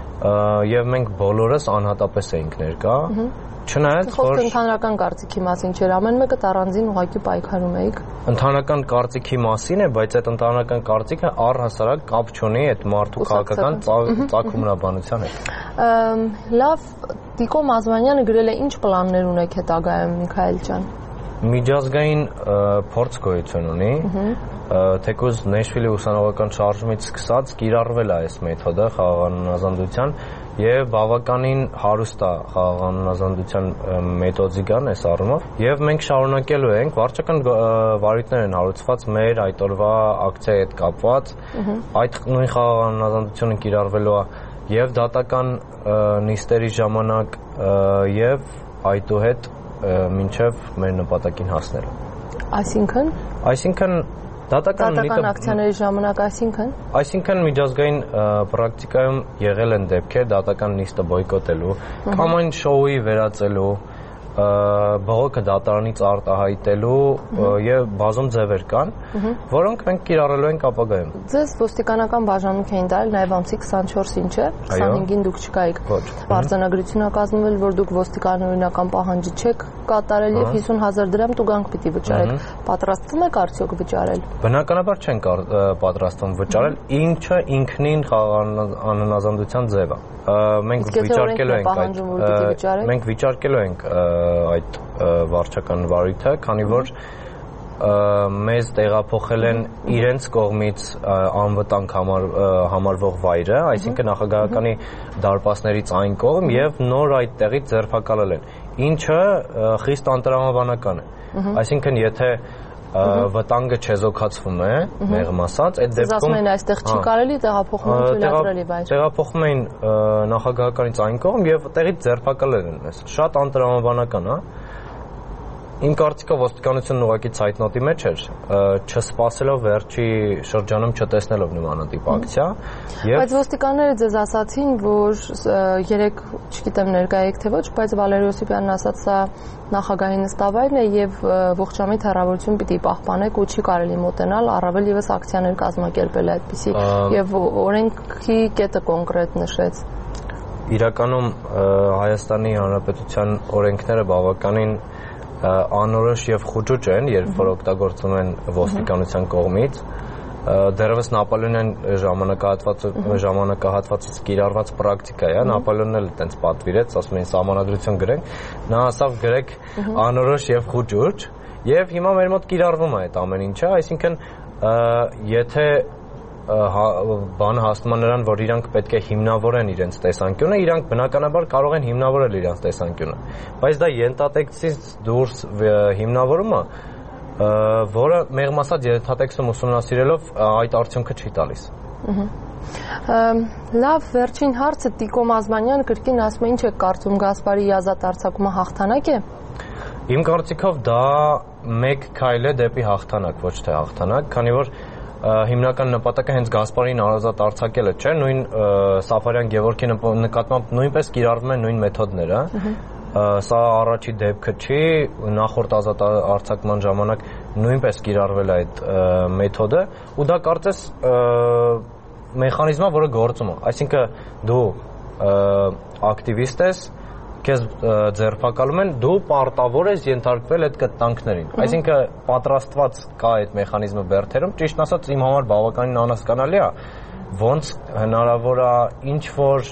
եւ մենք բոլորս անհատապես էինք ներկա, չնայած որ ընդհանրական կարծիքի մասին չէր, ամեն մեկը առանձին ուղղակի պայքարում էիք։ Ընդհանրական կարծիքի մասին է, բայց այդ ընդհանրական կարծիքը առհասարակ կապ չունի այդ մարդու քաղաքական ծագումնաբանության հետ։ Լավ, Տիկո Մազմանյանը գրել է ինչ պլաններ ունեք հետագայում, Միքայել ջան։ Միջազգային փորձ գոյություն ունի, թեկուզ Նեշվիլի ուսանողական շարժումից սկսած կիրառվել է այս մեթոդը խաղաղանունազանդության եւ բավականին հարուստ է խաղաղանունազանդության մեթոդիկան այս առումով եւ մենք շարունակելու ենք վարչական վարույթներ են հարուցված մեր այդ օրվա ակցիայի հետ կապված այդ նույն խաղաղանունազանդությունը կիրառվելու է եւ դատական նիստերի ժամանակ եւ այդուհետ մինչև մեր նպատակին հասնելը։ Այսինքն Այսինքն դատական ակցիաների ժամանակ այսինքն Այսինքն միջազգային պրակտիկայում եղել են դեպքեր դատական նիստը բոյկոտելու կամ այն շոուի վերածելու բողոքը դատարանից արտահայտելու եւ բազում ձևեր կան, որոնք մենք կիրառելու ենք ապագայում։ Ձեզ ոստիկանական բաժանմունք էին տալի նաեւ ամսի քսանչորսին, չէ՞, քսանհինգին դուք չկայիք։ Արձանագրություն ա կազմվել, որ դուք ոստիկանորինական պահանջի չեք կատարել եւ հիսուն հազար դրամ տուգանք պիտի վճարեք։ Պատրաստվում եք արդյոք վճարել։ Բնականաբար չենք պատրաստվում վճարել, ինչը ինքնին խաղաղանունազանդության ձև է։ Մենք վիճարկելու ենք այդ մենք վիճարկելու ենք այդ վարչական վարույթը, քանի որ մեզ տեղափոխել են իրենց կողմից անվտանգ համարվող վայրը, այսինքն նախագահականի դարպասներից այն կողմ եւ նոր այդ տեղից ձերբակալել են, ինչը խիստ անտրամաբանական է։ Այսինքն եթե վտանգը չեզոքացվում է, մեղմ ասած, այդ դեպքում ասում են այստեղ չի կարելի տեղափոխում թույլատրելի բայց տեղափոխում էին նախագահականից այն կողմ եւ տեղից ձերբակալել են մեզ։ Շատ անտրամաբանական է։ Իմ կարծիքով ոստիկանությունն ուղղակի ցայտնոտի մեջ էր, չսպասելով վերջի շրջանում չտեսնելով նմանատիպ ակցիա։ Բայց ոստիկանները ձեզ ասացին, որ երեք, չգիտեմ ներկա եք թե ոչ, բայց Վալերի Ոսիպյանն ասաց, սա նախագահի նստավայրն է եւ ողջամիտ հեռավորություն պիտի պահպանեք ու չի կարելի մոտենալ, առավել եւս ակցիաներ կազմակերպել այդպիսի եւ օրենքի կետը կոնկրետ նշեց։ Իրականում Հայաստանի Հանրապետության օրենքները բավականին անորոշ եւ խուճուճ են, երբ որ օգտագործվում են ոստիկանության կողմից, դեռևս Նապոլեոնյան ժամանակահատվածը ժամանակահատվածից կիրառված պրակտիկա է, Նապոլեոնն էլ այտենց պատվիրեց, ասում էին սահմանադրություն գրենք, նա ասավ գրեք անորոշ եւ խուճուճ, եւ հիմա մեր մոտ կիրառվում է այդ ամեն ինչը, այսինքն եթե բանը հասնում է նրան, որ իրանք պետք է հիմնավորեն իրենց տեսանկյունը, իրանք բնականաբար կարող են հիմնավորել իրենց տեսանկյունը, բայց դա ենթատեքստից դուրս հիմնավորումը, որը մեղմ ասած ենթատեքստում ուսումնասիրելով այդ արդյունքը չի տալիս։ Լավ, վերջին հարցը Տիկո Մազմանյան կրկին ասում է, ինչ եք կարծում Գասպարի ազատ արձակումը հաղթանակ է։ Իմ կարծիքով դա մեկ քայլ է դեպի հաղթանակ, ոչ թե հաղթանակ, քանի որ հիմնական նպատակը հենց Գասպարին ազատ արձակելը չէ, նույն Սաֆարյան Գևորգի նկատմամբ նույնպես կիրառվում են նույն մեթոդները։ Սա առաջի դեպքը չի, նախորդ ազատ արձակման ժամանակ նույնպես կիրառվել է այդ մեթոդը, ու դա կարծես մեխանիզմը, որը գործում է, այսինքն դու ակտիվիստ ես, քեզ ձերբակալում են, դու պարտավոր ես ենթարկվել այդ կտանքներին, այսինքն պատրաստված կա այդ մեխանիզմը բերդերում, ճիշտ ասած իմ համար բավականին անհասկանալի է, ոնց հնարավոր է ինչ որ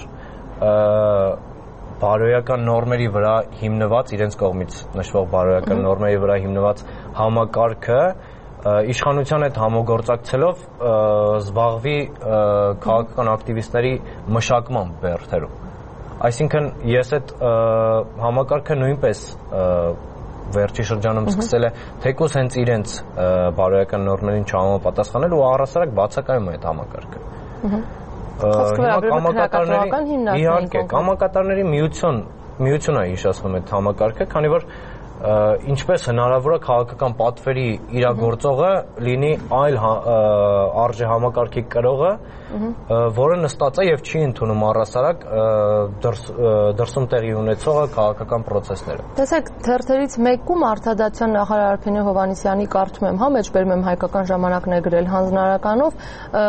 բարոյական նորմերի վրա հիմնված, իրենց կողմից նշվող բարոյական նորմերի վրա հիմնված համակարգը իշխանության հետ համագործակցելով զբաղվի քաղաքական ակտիվիստների մշակման բերդերում։ Այսինքն ես այդ համակարգը նույնպես վերջի շրջանում սկսել է թեկուզ հենց իրենց բարոյական նորմերին չհամապատասխանել ու առհասարակ բացակայում է այդ համակարգը։ Իհարկե, կամակատարների միություն միություն է հիշեցնում այդ համակարգը, քանի որ ինչպես հնարավոր է քաղաքական պատվերի իրագործողը լինի այլ արժեհամակարգի կրողը, որը նստած է եւ չի ընդունում առհասարակ դրսում տեղի ունեցողը քաղաքական process-ները։ Տեսեք, թերթերից մեկում Արտադատության նախարար Արփինե Հովհաննիսյանի կարդում եմ, հա, մեջբերում եմ հայկական ժամանակն է գրել հանձնարարականով,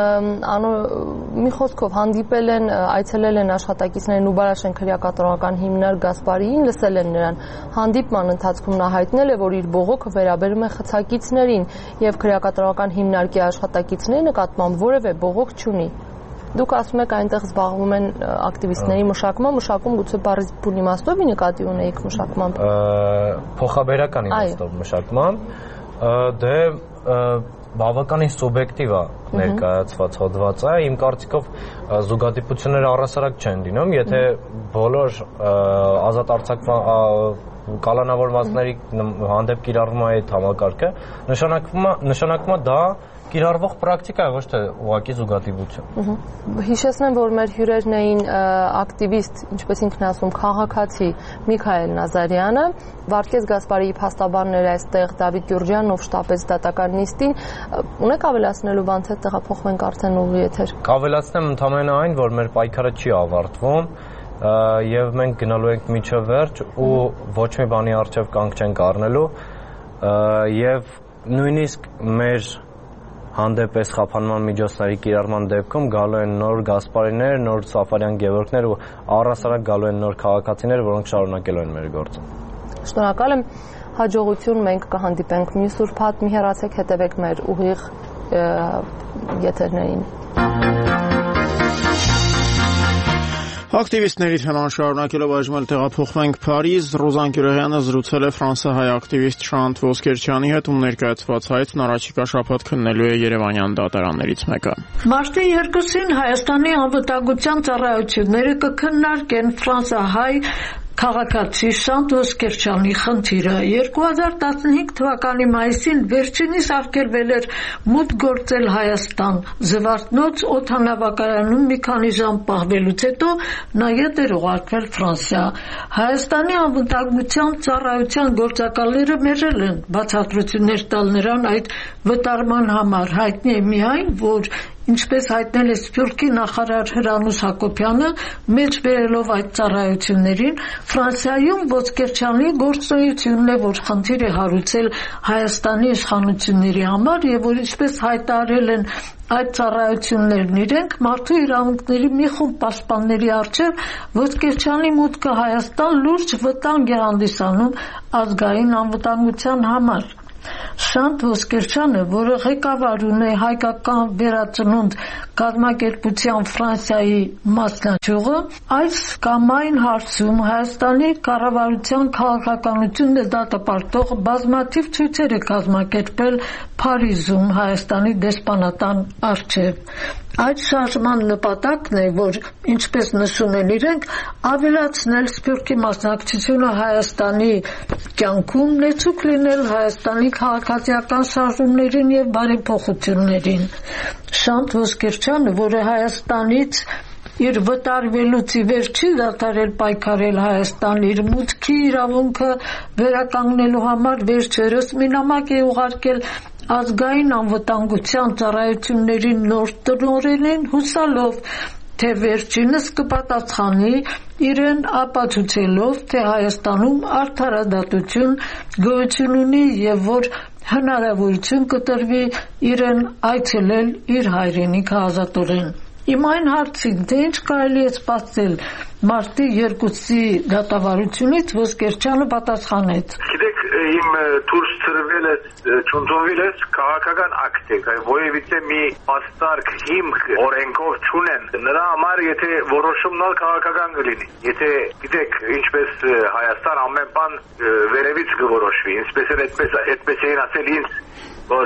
մի խոսքով հանդիպել են, այցելել են աշխատակիցներն ու Բարաշեն քրեակատարողական հիմնարար Գասպարիին, լսել են նրան։ Հանդիպման ընթացքում նա հայտնել է, որ իր բողոքը վերաբերում է խցակիցներին եւ քրեակատարողական հիմնարկի աշխատակիցների նկատմամբ որևէ բողոք չունի։ Դուք ասում եք այնտեղ զբաղվում են ակտիվիստների մշակման, մշակում գուցե բառի բուն իմաստով նկատի ունեիք մշակմամբ։ Փոխաբերական իմաստով մշակմամբ, դե բավականին սուբյեկտիվ է ներկայացված հոդվածը, իմ կարծիքով զուգադիպությունները առհասարակ չեն լինում, եթե բոլոր ազատ արձակման կալանավորվածների հանդեպ կիրառվում է այդ համակարգը, նշանակվում է դա կիրառվող պրակտիկա է, ոչ թե ուղղակի զուգադիպություն։ Հիշեցնեմ, որ մեր հյուրերն էին ակտիվիստ, ինչպես ինքն ասում, քաղաքացի Միքայել Նազարյանը, Վարդգես Գասպարիի փաստաբանն էր այստեղ Դավիթ Գյուրջյանն, ով շտապեց դատական նիստին։ Ունեք ավելացնելու բան, թե տեղափոխվենք արդեն ուղի եթեր։ Կավելացնեմ ընդամենը այն, որ մեր պայքարը չի ավարտվում, եւ մենք գնալու ենք միջև վերջ ու ոչ մի բանի առջև կանգ չենք առնելու, եւ նույնիսկ մեր հանդեպ այս խափանման միջոցների կիրառման դեպքում գալու են նոր Գասպարիներ, նոր Սաֆարյան Գևորգներ ու առհասարակ գալու են նոր քաղաքացիներ, որոնք շարունակելու են մեր գործը։ Շնորհակալ եմ, հաջողություն, մենք կհանդիպենք մյուս ուրբաթ, մի հեռացեք, հետևեք մեր ուղիղ եթերներին։ Ակտիվիստների թեման շարունակելով այժմ էլ տեղափոխվենք Փարիզ, Ռոզան Գյուրեղյանը զրուցել է ֆրանսահայ ակտիվիստ Շանթ Ոսկերչյանի հետ, ում ներկայացված հայցն առաջիկա շաբաթ քննելու է երևանյան դատարաններից մեկը։ Մարտի երկուսին Հայաստանի անվտանգության ծառայությունները կքննարկեն ֆրանսահայ քաղաքացի Շանթ Ոսկերչյանի խնդիրը։ երկու հազար տասնհինգ թվականի մայիսին վերջինիս արգելվել էր մուտք գործել Հայաստան։ Զվարթնոց օդանավակայանում մի քանի ժամ պահվելուց հետո նա ետ էր ուղարկվել Ֆրանսիա։ Հայաստանի անվտանգության ծառայության գործակալները մերժել են բացատրություններ տալ նրան այդ վտարման համար։ Հայտնի է միայն, որ ինչպես հայտնել է Սփյուռքի նախարար Հրանուս Հակոբյանը, մեջբերելով այդ ծառայություններին, Ֆրանսիայում Ոսկերչյանի գործունեությունն է, որ խնդիր է հարուցել Հայաստանի իշխանությունների համար եւ որ ինչպես հայտարարել են այդ ծառայություններն իրենք, մարդու իրավունքների մի խումբ պաշտպանների առջև Ոսկերչյանի մուտքը Հայաստան լուրջ վտանգ է հանդիսանում ազգային անվտանգության համար։ Շանթ Ոսկերչյանը, որը ղեկավար ունի հայկական վերածնունդ կազմակերպության Ֆրանսիայի մասնաճյուղը, այս կամ այն հարցում Հայաստանի կառավարության քաղաքականությունն է դատապարտող բազմաթիվ ցույցեր է կազմակերպել Փարիզում Հայաստանի դեսպանատան առջև։ Այդ շարժման նպատակն է, որ ինչպես նշում են իրենք, ավելացնել Սփյուռքի մասնակցությունը Հայաստանի կյանքում, նեցուկ լինել Հայաստանի քաղաքացիական շարժումներին եւ բարեփոխություններին։ Շանթ Ոսկերչյանը, որը Հայաստանից իր վտարվելուց ի վեր չի դադարել պայքարել Հայաստան իր մուտքի իրավունքը վերականգնելու համար, վերջերս մի նամակ է ուղարկել ազգային անվտանգության ծառայությունների նոր տնօրենին հուսալով, թե վերջինս կպատասխանի իրեն ապացուցելով, թե Հայաստանում արդարադատություն գոյություն ունի եւ որ հնարավորություն կտրվի իրեն այցելել իր հայրենիքը ազատորեն։ Իմ այն հարցին, թե ինչ կարելի է սպասել մարտի երկուսի դատավարությունից, Ոսկերչյանը պատասխանեց. Գիտեք, իմ դուրս ծրվել է, չընդունվել է քաղաքական ակտ է, որևիցե մի պաստարկ հիմք օրենքով չունեն։ Նրա համար եթե որոշումն ալ քաղաքական կլինի, եթե գիտեք, ինչպես Հայաստան ամեն բան վերևից կորոշվի, ինչպես էլ այդպես այդպես էին ասել ինձ, որ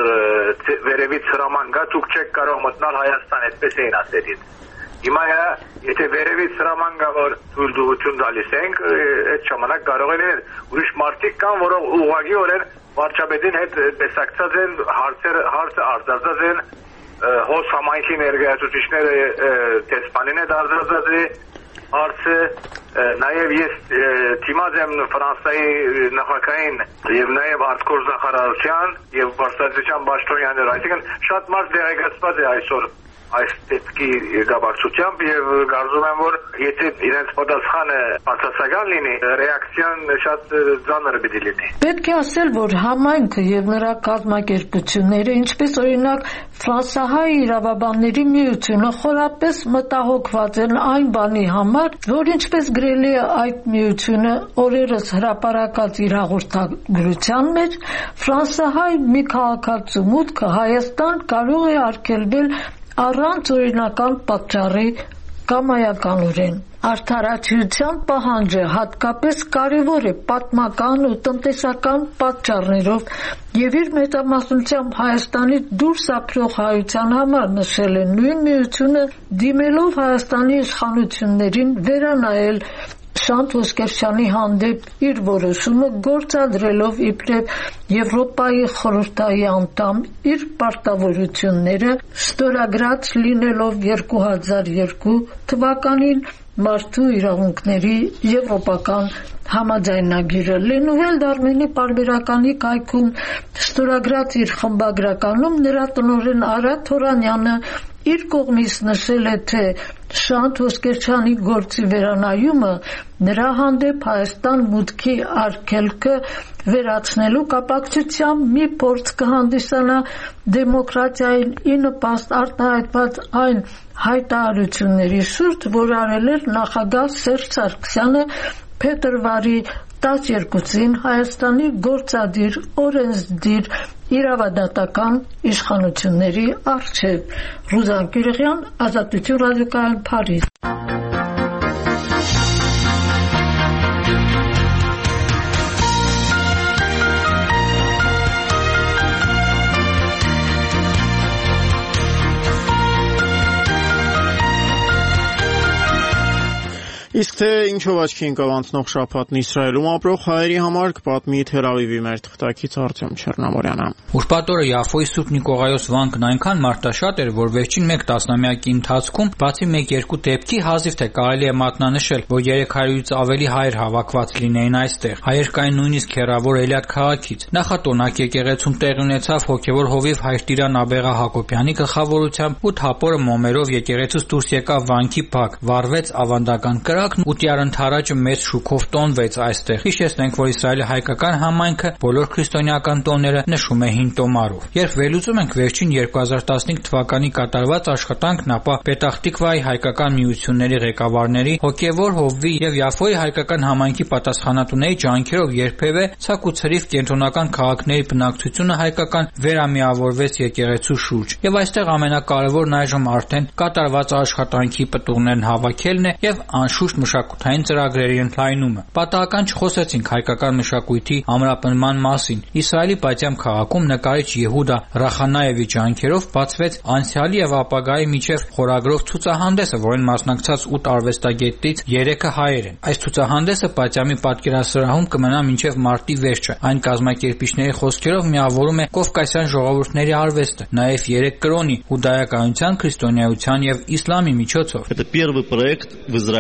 վերևից հրաման կա, դուք չեք կարող մտնել Հայաստան, այդպես էին ասել ինձ։ Հիմա եթե վերևից հրաման կա, որ թույլտվություն տալիս ենք, այդ ժամանակ կարող է լինել։ Ուրիշ մարդիկ կան, որոնք ուղղակիորեն վարչապետին հետ տեսակցած են, հարցերը հարցը արձարծած են, հոս համայնքի ներկայացուցիչները տեսփանին հետ արձարծած է հարցը, նաև ես թիմած եմ Ֆրանսիայի նախագահին եւ նաև արտգործնախարարության եւ վարչապետության պաշտոնյաները, այսինքն շատ մարդ դեղեկացված է այսօր այս տեսքի գաբարցությամբ եւ կարծում եմ, որ եթե իրենց պատասխանը բացասական լինի, ռեակցիան շատ ծանր պիտի լինի։ Պետք է ասել, որ համայնքը եւ նրա կազմակերպությունները, ինչպես օրինակ Ֆրանսահայ իրավաբանների միությունը, խորապես մտահոգված են այն բանի համար, որ ինչպես գրելի է այդ միությունը օրերս հրապարակած իր հաղորդագրության մեջ, Ֆրանսահայ մի քաղաքացու մուտքը Հայաստան կարող է արգելվել առանց օրինական պատճառի կամայականորեն։ Արդարացիության պահանջը հատկապես կարևոր է պատմական ու տնտեսական պատճառներով եւ իր մեծամասնությամբ Հայաստանից դուրս ապրող հայության համար նշել է նույն միությունը դիմելով Հայաստանի իշխանություններին վերանայել Շանթ Ոսկերչյանի հանդեպ իր որոշումը գործադրելով իբրև Եվրոպայի խորհրդի անդամ իր պարտավորությունները ստորագրած լինելով երկու հազար երկու թվականին մարդու իրավունքների եվրոպական համաձայնագիրը Լենուվել Դարմենի պարբերականի կայքում ստորագրած իր խմբագրականում նրա տնօրեն Արա Թորանյանը իր կողմից նշել է, թե Շանթ Ոսկերչյանի գործի վերանայումը նրա հանդեպ Հայաստան մուտքի արգելքը վերացնելու կապակցությամբ մի փորձ կհանդիսանա դեմոկրատիային ի նպաստ արտահայտված այն հայտարարությունների շուրջ, որ արել էր նախագահ Սերժ Սարգսյանը փետրվարի տասներկուսին Հայաստանի գործադիր օրենսդիր իրավադատական իշխանությունների առջև։ Ռուզան Կիրեղյան, Ազատություն ռադիոկայան, Փարիզ։ Իսկ թե ինչով աչքի ընկավ անցնող շաբաթն Իսրայելում ապրող հայերի համար կպատմի Թել Ավիվի մեր թղթակից Արտյոմ Չեռնամորյանը։ Ուրբաթ օրը Յաֆոյի Սուրբ Նիկողայոս վանքն այնքան մարդաշատ էր, որ վերջին մեկ տասնամյակի ընթացքում բացի մեկ-երկու դեպքի հազիվ թե կարելի է մատնանշել, որ երեք հարյուրից ավելի հայեր հավաքված լինեին այստեղ։ Հայեր կային նույնիսկ հեռավոր Էլյատ քաղաքից։ Նախատոնակ եկեղեցում տեղի ունեցավ հոգևոր հովիվ Հայր Տիրան Աբեղա Հակոբյանի գլխավորությամբ ու թափորը մոմերով եկեղեցուց դուրս եկավ վանքի բակ, վառվեց ավանդական կրակն ու տյարընթարաճը մեծ շուքով տոնվեց այստեղ։ Հիշեցնենք, որ Իսրայելի հայկական համայնքը բոլոր քրիստոնեական տոները նշում է հին տոմարով։ Երբ վերլուծում ենք վերջին երկու հազար տասնհինգ թվականի կատարված աշխատանքն, ապա Պետախտիկվայի հայկական միությունների ղեկավարների, հոգևոր հովվի եւ Յաֆոյի հայկական համայնքի պատասխանատուների ջանքերով երբևէ ցակ ու ցրիվ կենտրոնական քաղաքների բնակչությունը հայկական վերամիավորվեց եկեղեցու շուրջ։ Եվ այստեղ ամենակարևորն այժմ արդեն կատարված աշխատանքի պտուղներն հավաքելն է եւ անշուշտ մշակութային ծրագրերի ընդլայնումը։ Պատահական չխոսեցինք հայկական մշակույթի ամրապնման մասին։ Իսրայելի Պատյամ քաղաքում նկարիչ Եհուդա Ռախանայևի ջանքերով բացվեց անցյալի եւ ապագայի միջև խորագրով ցուցահանդեսը, որին մասնակցած ութ արվեստագետից երեքը հայեր են։ Այս ցուցահանդեսը Պատյամի պատկերասրահում կմնա մինչև մարտի վերջը։ Այն կազմակերպիչների խոսքերով միավորում է կովկասյան ժողովուրդների արվեստը, նաեւ երեք կրոնի՝ հուդայականության, քրիստոնեության եւ իսլամի միջոցով։ Это первый проект в Израиле, и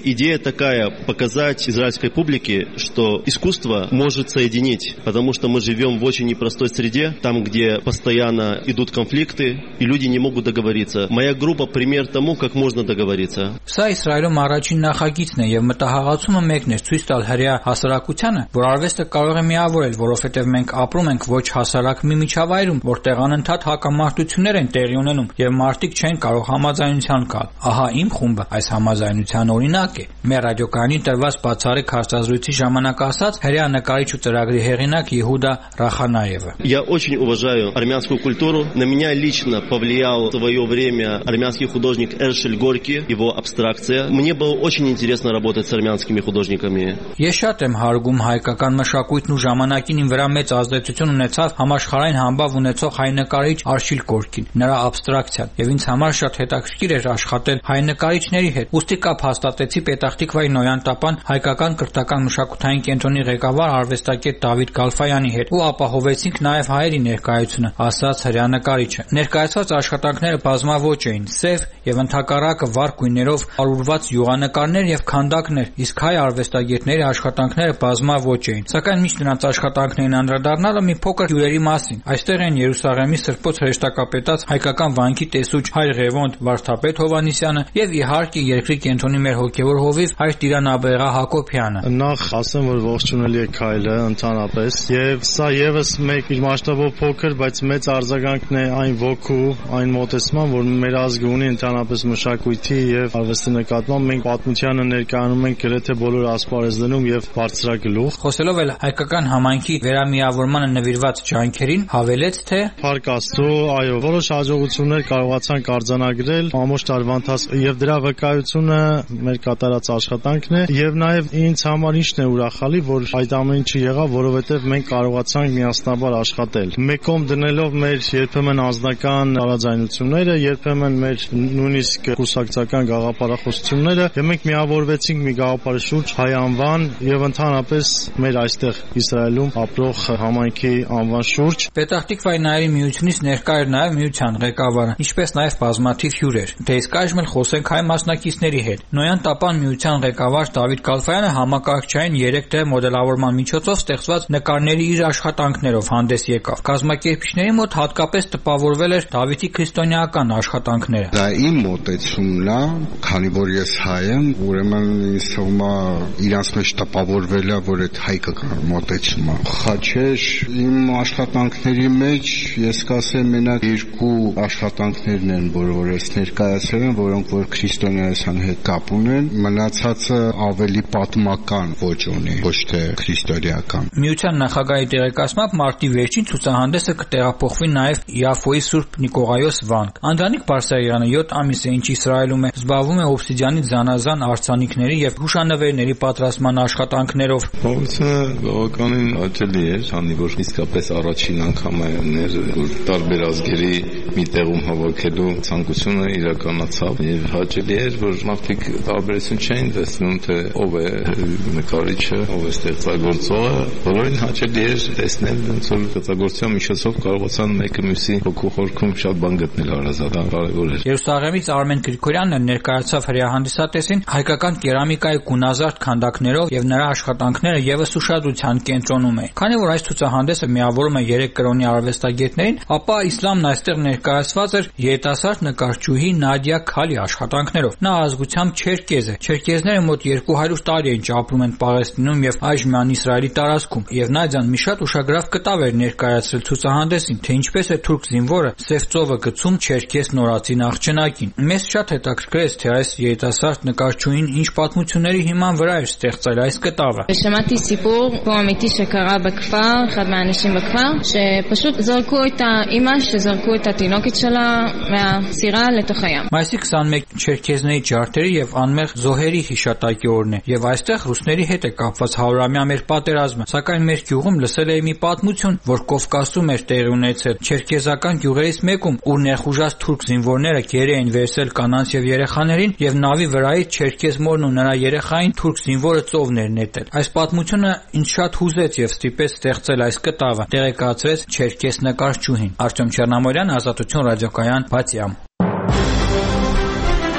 идея такая, показать израильской публике, что искусство может соединить, потому что мы живем в очень непростой среде, там, где постоянно идут конфликты, и люди не могут договориться. Моя группа пример тому, как можно договориться. Սա Իսրայելում առաջին նախագիծն է եւ մտահղացումը մեկն է ցույց տալ հրեա հասարակությանը, որ արվեստը կարող է միավորել, որովհետեւ մենք ապրում ենք ոչ հասարակ մի միջավայրում, որտեղ անընդհատ հակամարտություններ են տեղի ունենում եւ մարդիկ չեն կարող համաձայնության գալ։ Ահա իմ խումբը այս համաձայնության օրինակ է։ Մեր ռադիոկայանին տրված բացառիկ հարցազրույցի ժամանակ ասաց հրեա նկարիչ ու ծրագրի հեղինակ Իհուդա Ռախանաևը։ Я очень уважаю армянскую культуру. На меня лично повлиял в свое время армянский художник Эршель Горки, его абстракция. Мне было очень интересно работать с армянскими художниками. Ես շատ եմ հարգում հայկական մշակույթն ու ժամանակին իմ վրա մեծ ազդեցություն ունեցավ համաշխարհային համբավ ունեցող հայ նկարիչ Արշիլ Գորկին, նրա абստրակցիան, եւ ինձ համար շատ հետաքրքիր էր աշխատել հայ նկարիչների հետ։ Ուստի կապ հաստատեցի Պետախտիկվայի Նոյան տապան հայկական կրթական մշակութային կենտրոնի ղեկավար արվեստագետ Դավիթ Գալֆայանի հետ ու ապահովեցինք նաեւ հայերի ներկայությունը, ասաց հրեա նկարիչը։ Ներկայացված աշխատանքները բազմաոճ էին, սև եւ ընդհակառակը վառ գույներով արուրված յուղանկարներ եւ քանդակներ, իսկ հայ արվեստագետների աշխատանքները բազմաոճ էին։ Սակայն միշտ նրանց աշխատանքներին անդրադառնալը մի փոքր հյուրերի մասին։ Այստեղ են Երուսաղեմի Սրբոց հրեշտակապետած հայկական վանքի տեսուչ հայր Ղևոնդ Վարդապետ Հովանիսյանը եւ իհարկե երկրի կենտրոնի մեր հոգեվոր հովիվ հայր Տիրանաբեղա Հակոբյանը։ Նախ ասեմ, որ ողջունելի է Քայլը ընդհանրապես եւ սա եւս մեկ իր մասշտաբով փոքր, բայց մեծ արձագանքն է այն ոգու, այն մոտեցման, որ մեր ազգը ունի ընդհանրապես մշակույթի եւ արվեստի նկատմամբ։ Մենք պատմությանը ներկայանում ենք գրեթե բոլոր ասպարեզներում եւ բարձրագլուխ։ Խոսելով էլ հայկական համայնքի վերամիավորմանը նվիրված ջանքերին, հավելեց թե Փառք Աստծո, այո, որոշ հաջողություններ կարողացանք արձանագրել ամբողջ տարվա ընթացքում եւ դրա վկայությունը մեր կատարած աշխատանքն է եւ նաեւ ինձ համար ինչն է ուրախալի, որ այդ ամեն ինչը եղավ, որովհետեւ մենք կարողացանք միասնաբար աշխատել։ Մեկում դնելով մեր երբեմն անձնական տարաձայնությունները, երբեմն մեր նույնիսկ կուսակցական գաղափարախոսությունները, եւ մենք միավորվեցինք մի գաղափարի շուրջ հայ անվան եւ ընդհանրապես մեր այստեղ Իսրայելում ապրող համայնքի անվան շուրջ։ Պետախտիկվայի նայերի միությունից ներկա էր նաեւ միության ղեկավարը, ինչպես նաեւ բազմաթիվ հյուրեր։ Դե իսկ այժմ էլ խոսենք հայ մասնակիցների հետ։ Նոյան տապան միության ղեկավար Դավիթ Գալֆայանը համակարգչային երեք դե մոդելավորման միջոցով ստեղծված նկարների իր աշխատանքներով հանդես եկավ։ Կազմակերպիչների մոտ հատկապես տպավորվել էր Դավիթի քրիստոնեական աշխատանքները։ Դա իմ մոտեցումն է, քանի որ ես հայ եմ, ուրեմն ինձ թվում է իրանց մեջ տպավորվել է, որ այդ հայկական մոտեցումը խաչեր իմ աշխատանքների մեջ ես կասեմ մենակ երկու աշխատանքներն են, որ ես ներկայացրել եմ, որոնք որ քրիստոնեության հետ կապ ունեն, մնացածը ավելի պատմական ոճ ունի, ոչ թե քրիստոնեական։ Միության նախագահի տեղեկացմամբ մարտի վերջին ցուցահանդեսը կտեղափոխվի նաև Յաֆոյի Սուրբ Նիկողայոս վանք։ Անդրանիկ Բարսեղյանը յոթ ամիս է ինչ Իսրայելում է, զբաղվում է օբսիդիանից զանազան արձանիկների եւ հուշանվերների պատրաստման աշխատանքներով։ Փոխությունը բավականին հաճելի էր, քանի որ իսկապես առաջին անգամ էր, որ տարբեր ազգերի մի տեղում հավաքելու ցանկությունը իրականացավ եւ հաճելի էր, որ մարդիկ տարբերություն չէին տեսնում, թե ով է նկարիչը, ով է ստեղծագործողը, բոլորին հաճելի էր տեսնել, ոնց որ ստեղծագործության միջոցով կարողացան մեկը մյուսի հոգու խորքում շատ բան գտնել հարազատ, կարևոր էր։ Երուսաղեմից Արմեն Գրիգորյանն ներկայացավ հրեահանդիսատեսին հայկական կերամիկայի գունազարդ քանդակներով եւ նրա աշխատանքները եւս ուշադրության կենտրոնում էին։ Քանի որ այս ցուցահանդեսը միավորում է երեք կրոնի արվեստագետներին, ապա իսլամն այստեղ ներկայացված էր երիտասարդ նկարչուհի Նադիա Քալի աշխատանքներով։ Նա ազգությամբ չերկեզ է։ Չերկեզները մոտ երկու հարյուր տարի են ապրում են Պաղեստինում եւ այժմ Իսրայելի տարածքում։ Եվ Նադիան մի շատ ուշագրավ կտավ էր ներկայացրել ցուցահանդեսին, թե ինչպես է թուրք զինվորը սև ծովը գցում չերկես նորածի նախճնակին։ Մեզ շատ հետաքրքրեց, թե այս երիտասարդ նկարչուհին ինչ պատմությունների հիման վրա էր ստեղծել այս կտավը։ שמעתי סיפור פה אמיתי שקרה בכפר, אחד מהאנשים בכפר, שפשוט זרקו את האמא, שזרקו את התינוקת שלה מהסירה לתוך הים. Մայիսի քսանմեկ չերքեզների ջարդերի եւ անմեղ զոհերի հիշատակի օրն է, եւ այստեղ ռուսների հետ է կապված հարյուրամյա մեր պատերազմը, սակայն մեր գյուղում լսել էի մի պատմություն, որ Կովկասում էր տեղի ունեցել չերքեզական գյուղերից մեկում, ուր ներխուժած թուրք զինվորները գերի էին վերցել կանանց եւ երեխաներին եւ նավի վրայից չերքեզ մորն ու նրա երեխային թուրք զինվորը ծովներ նետել։ Այս պատմությունը ինձ շատ հուզեց եւ ստիպեց ստեղծել այս կտավը, տեղեկացրեց չերքես նկարչուհին։ Արտյոմ Չեռնամորյան, Ազատություն ռադիոկայան, Բաթյամ։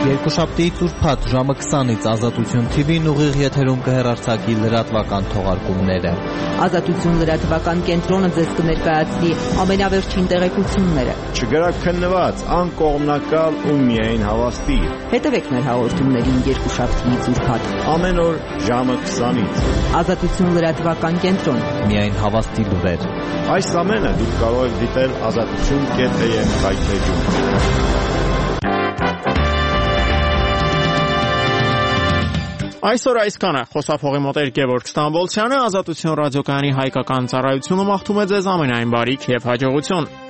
Երկուշաբթիից ուրբաթ ժամը քսանից Ազատություն թի վին ուղիղ եթերում կհեռարձակի լրատվական թողարկումները։ Ազատություն լրատվական կենտրոնը ձեզ կներկայացնի ամենավերջին տեղեկությունները։ Չգրակ քննված, անկողմնակալ ու միայն հավաստի։ Հետևեք մեր հաղորդումներին երկուշաբթիից ուրբաթ ամեն օր ժամը քսանից։ Ազատություն լրատվական կենտրոն, միայն հավաստի լուրեր։ Այս ամենը դուք կարող եք դիտել ազատություն կետ էմ հայտնեջում։ Այսօր այսքանը խոսափողի մոտ էր Գևորգ Ստամբոլցյանը, Ազատություն ռադիոկայանի հայկական ծառայությունը մաղթում է ձեզ ամենայն բարիք եւ հաջողություն։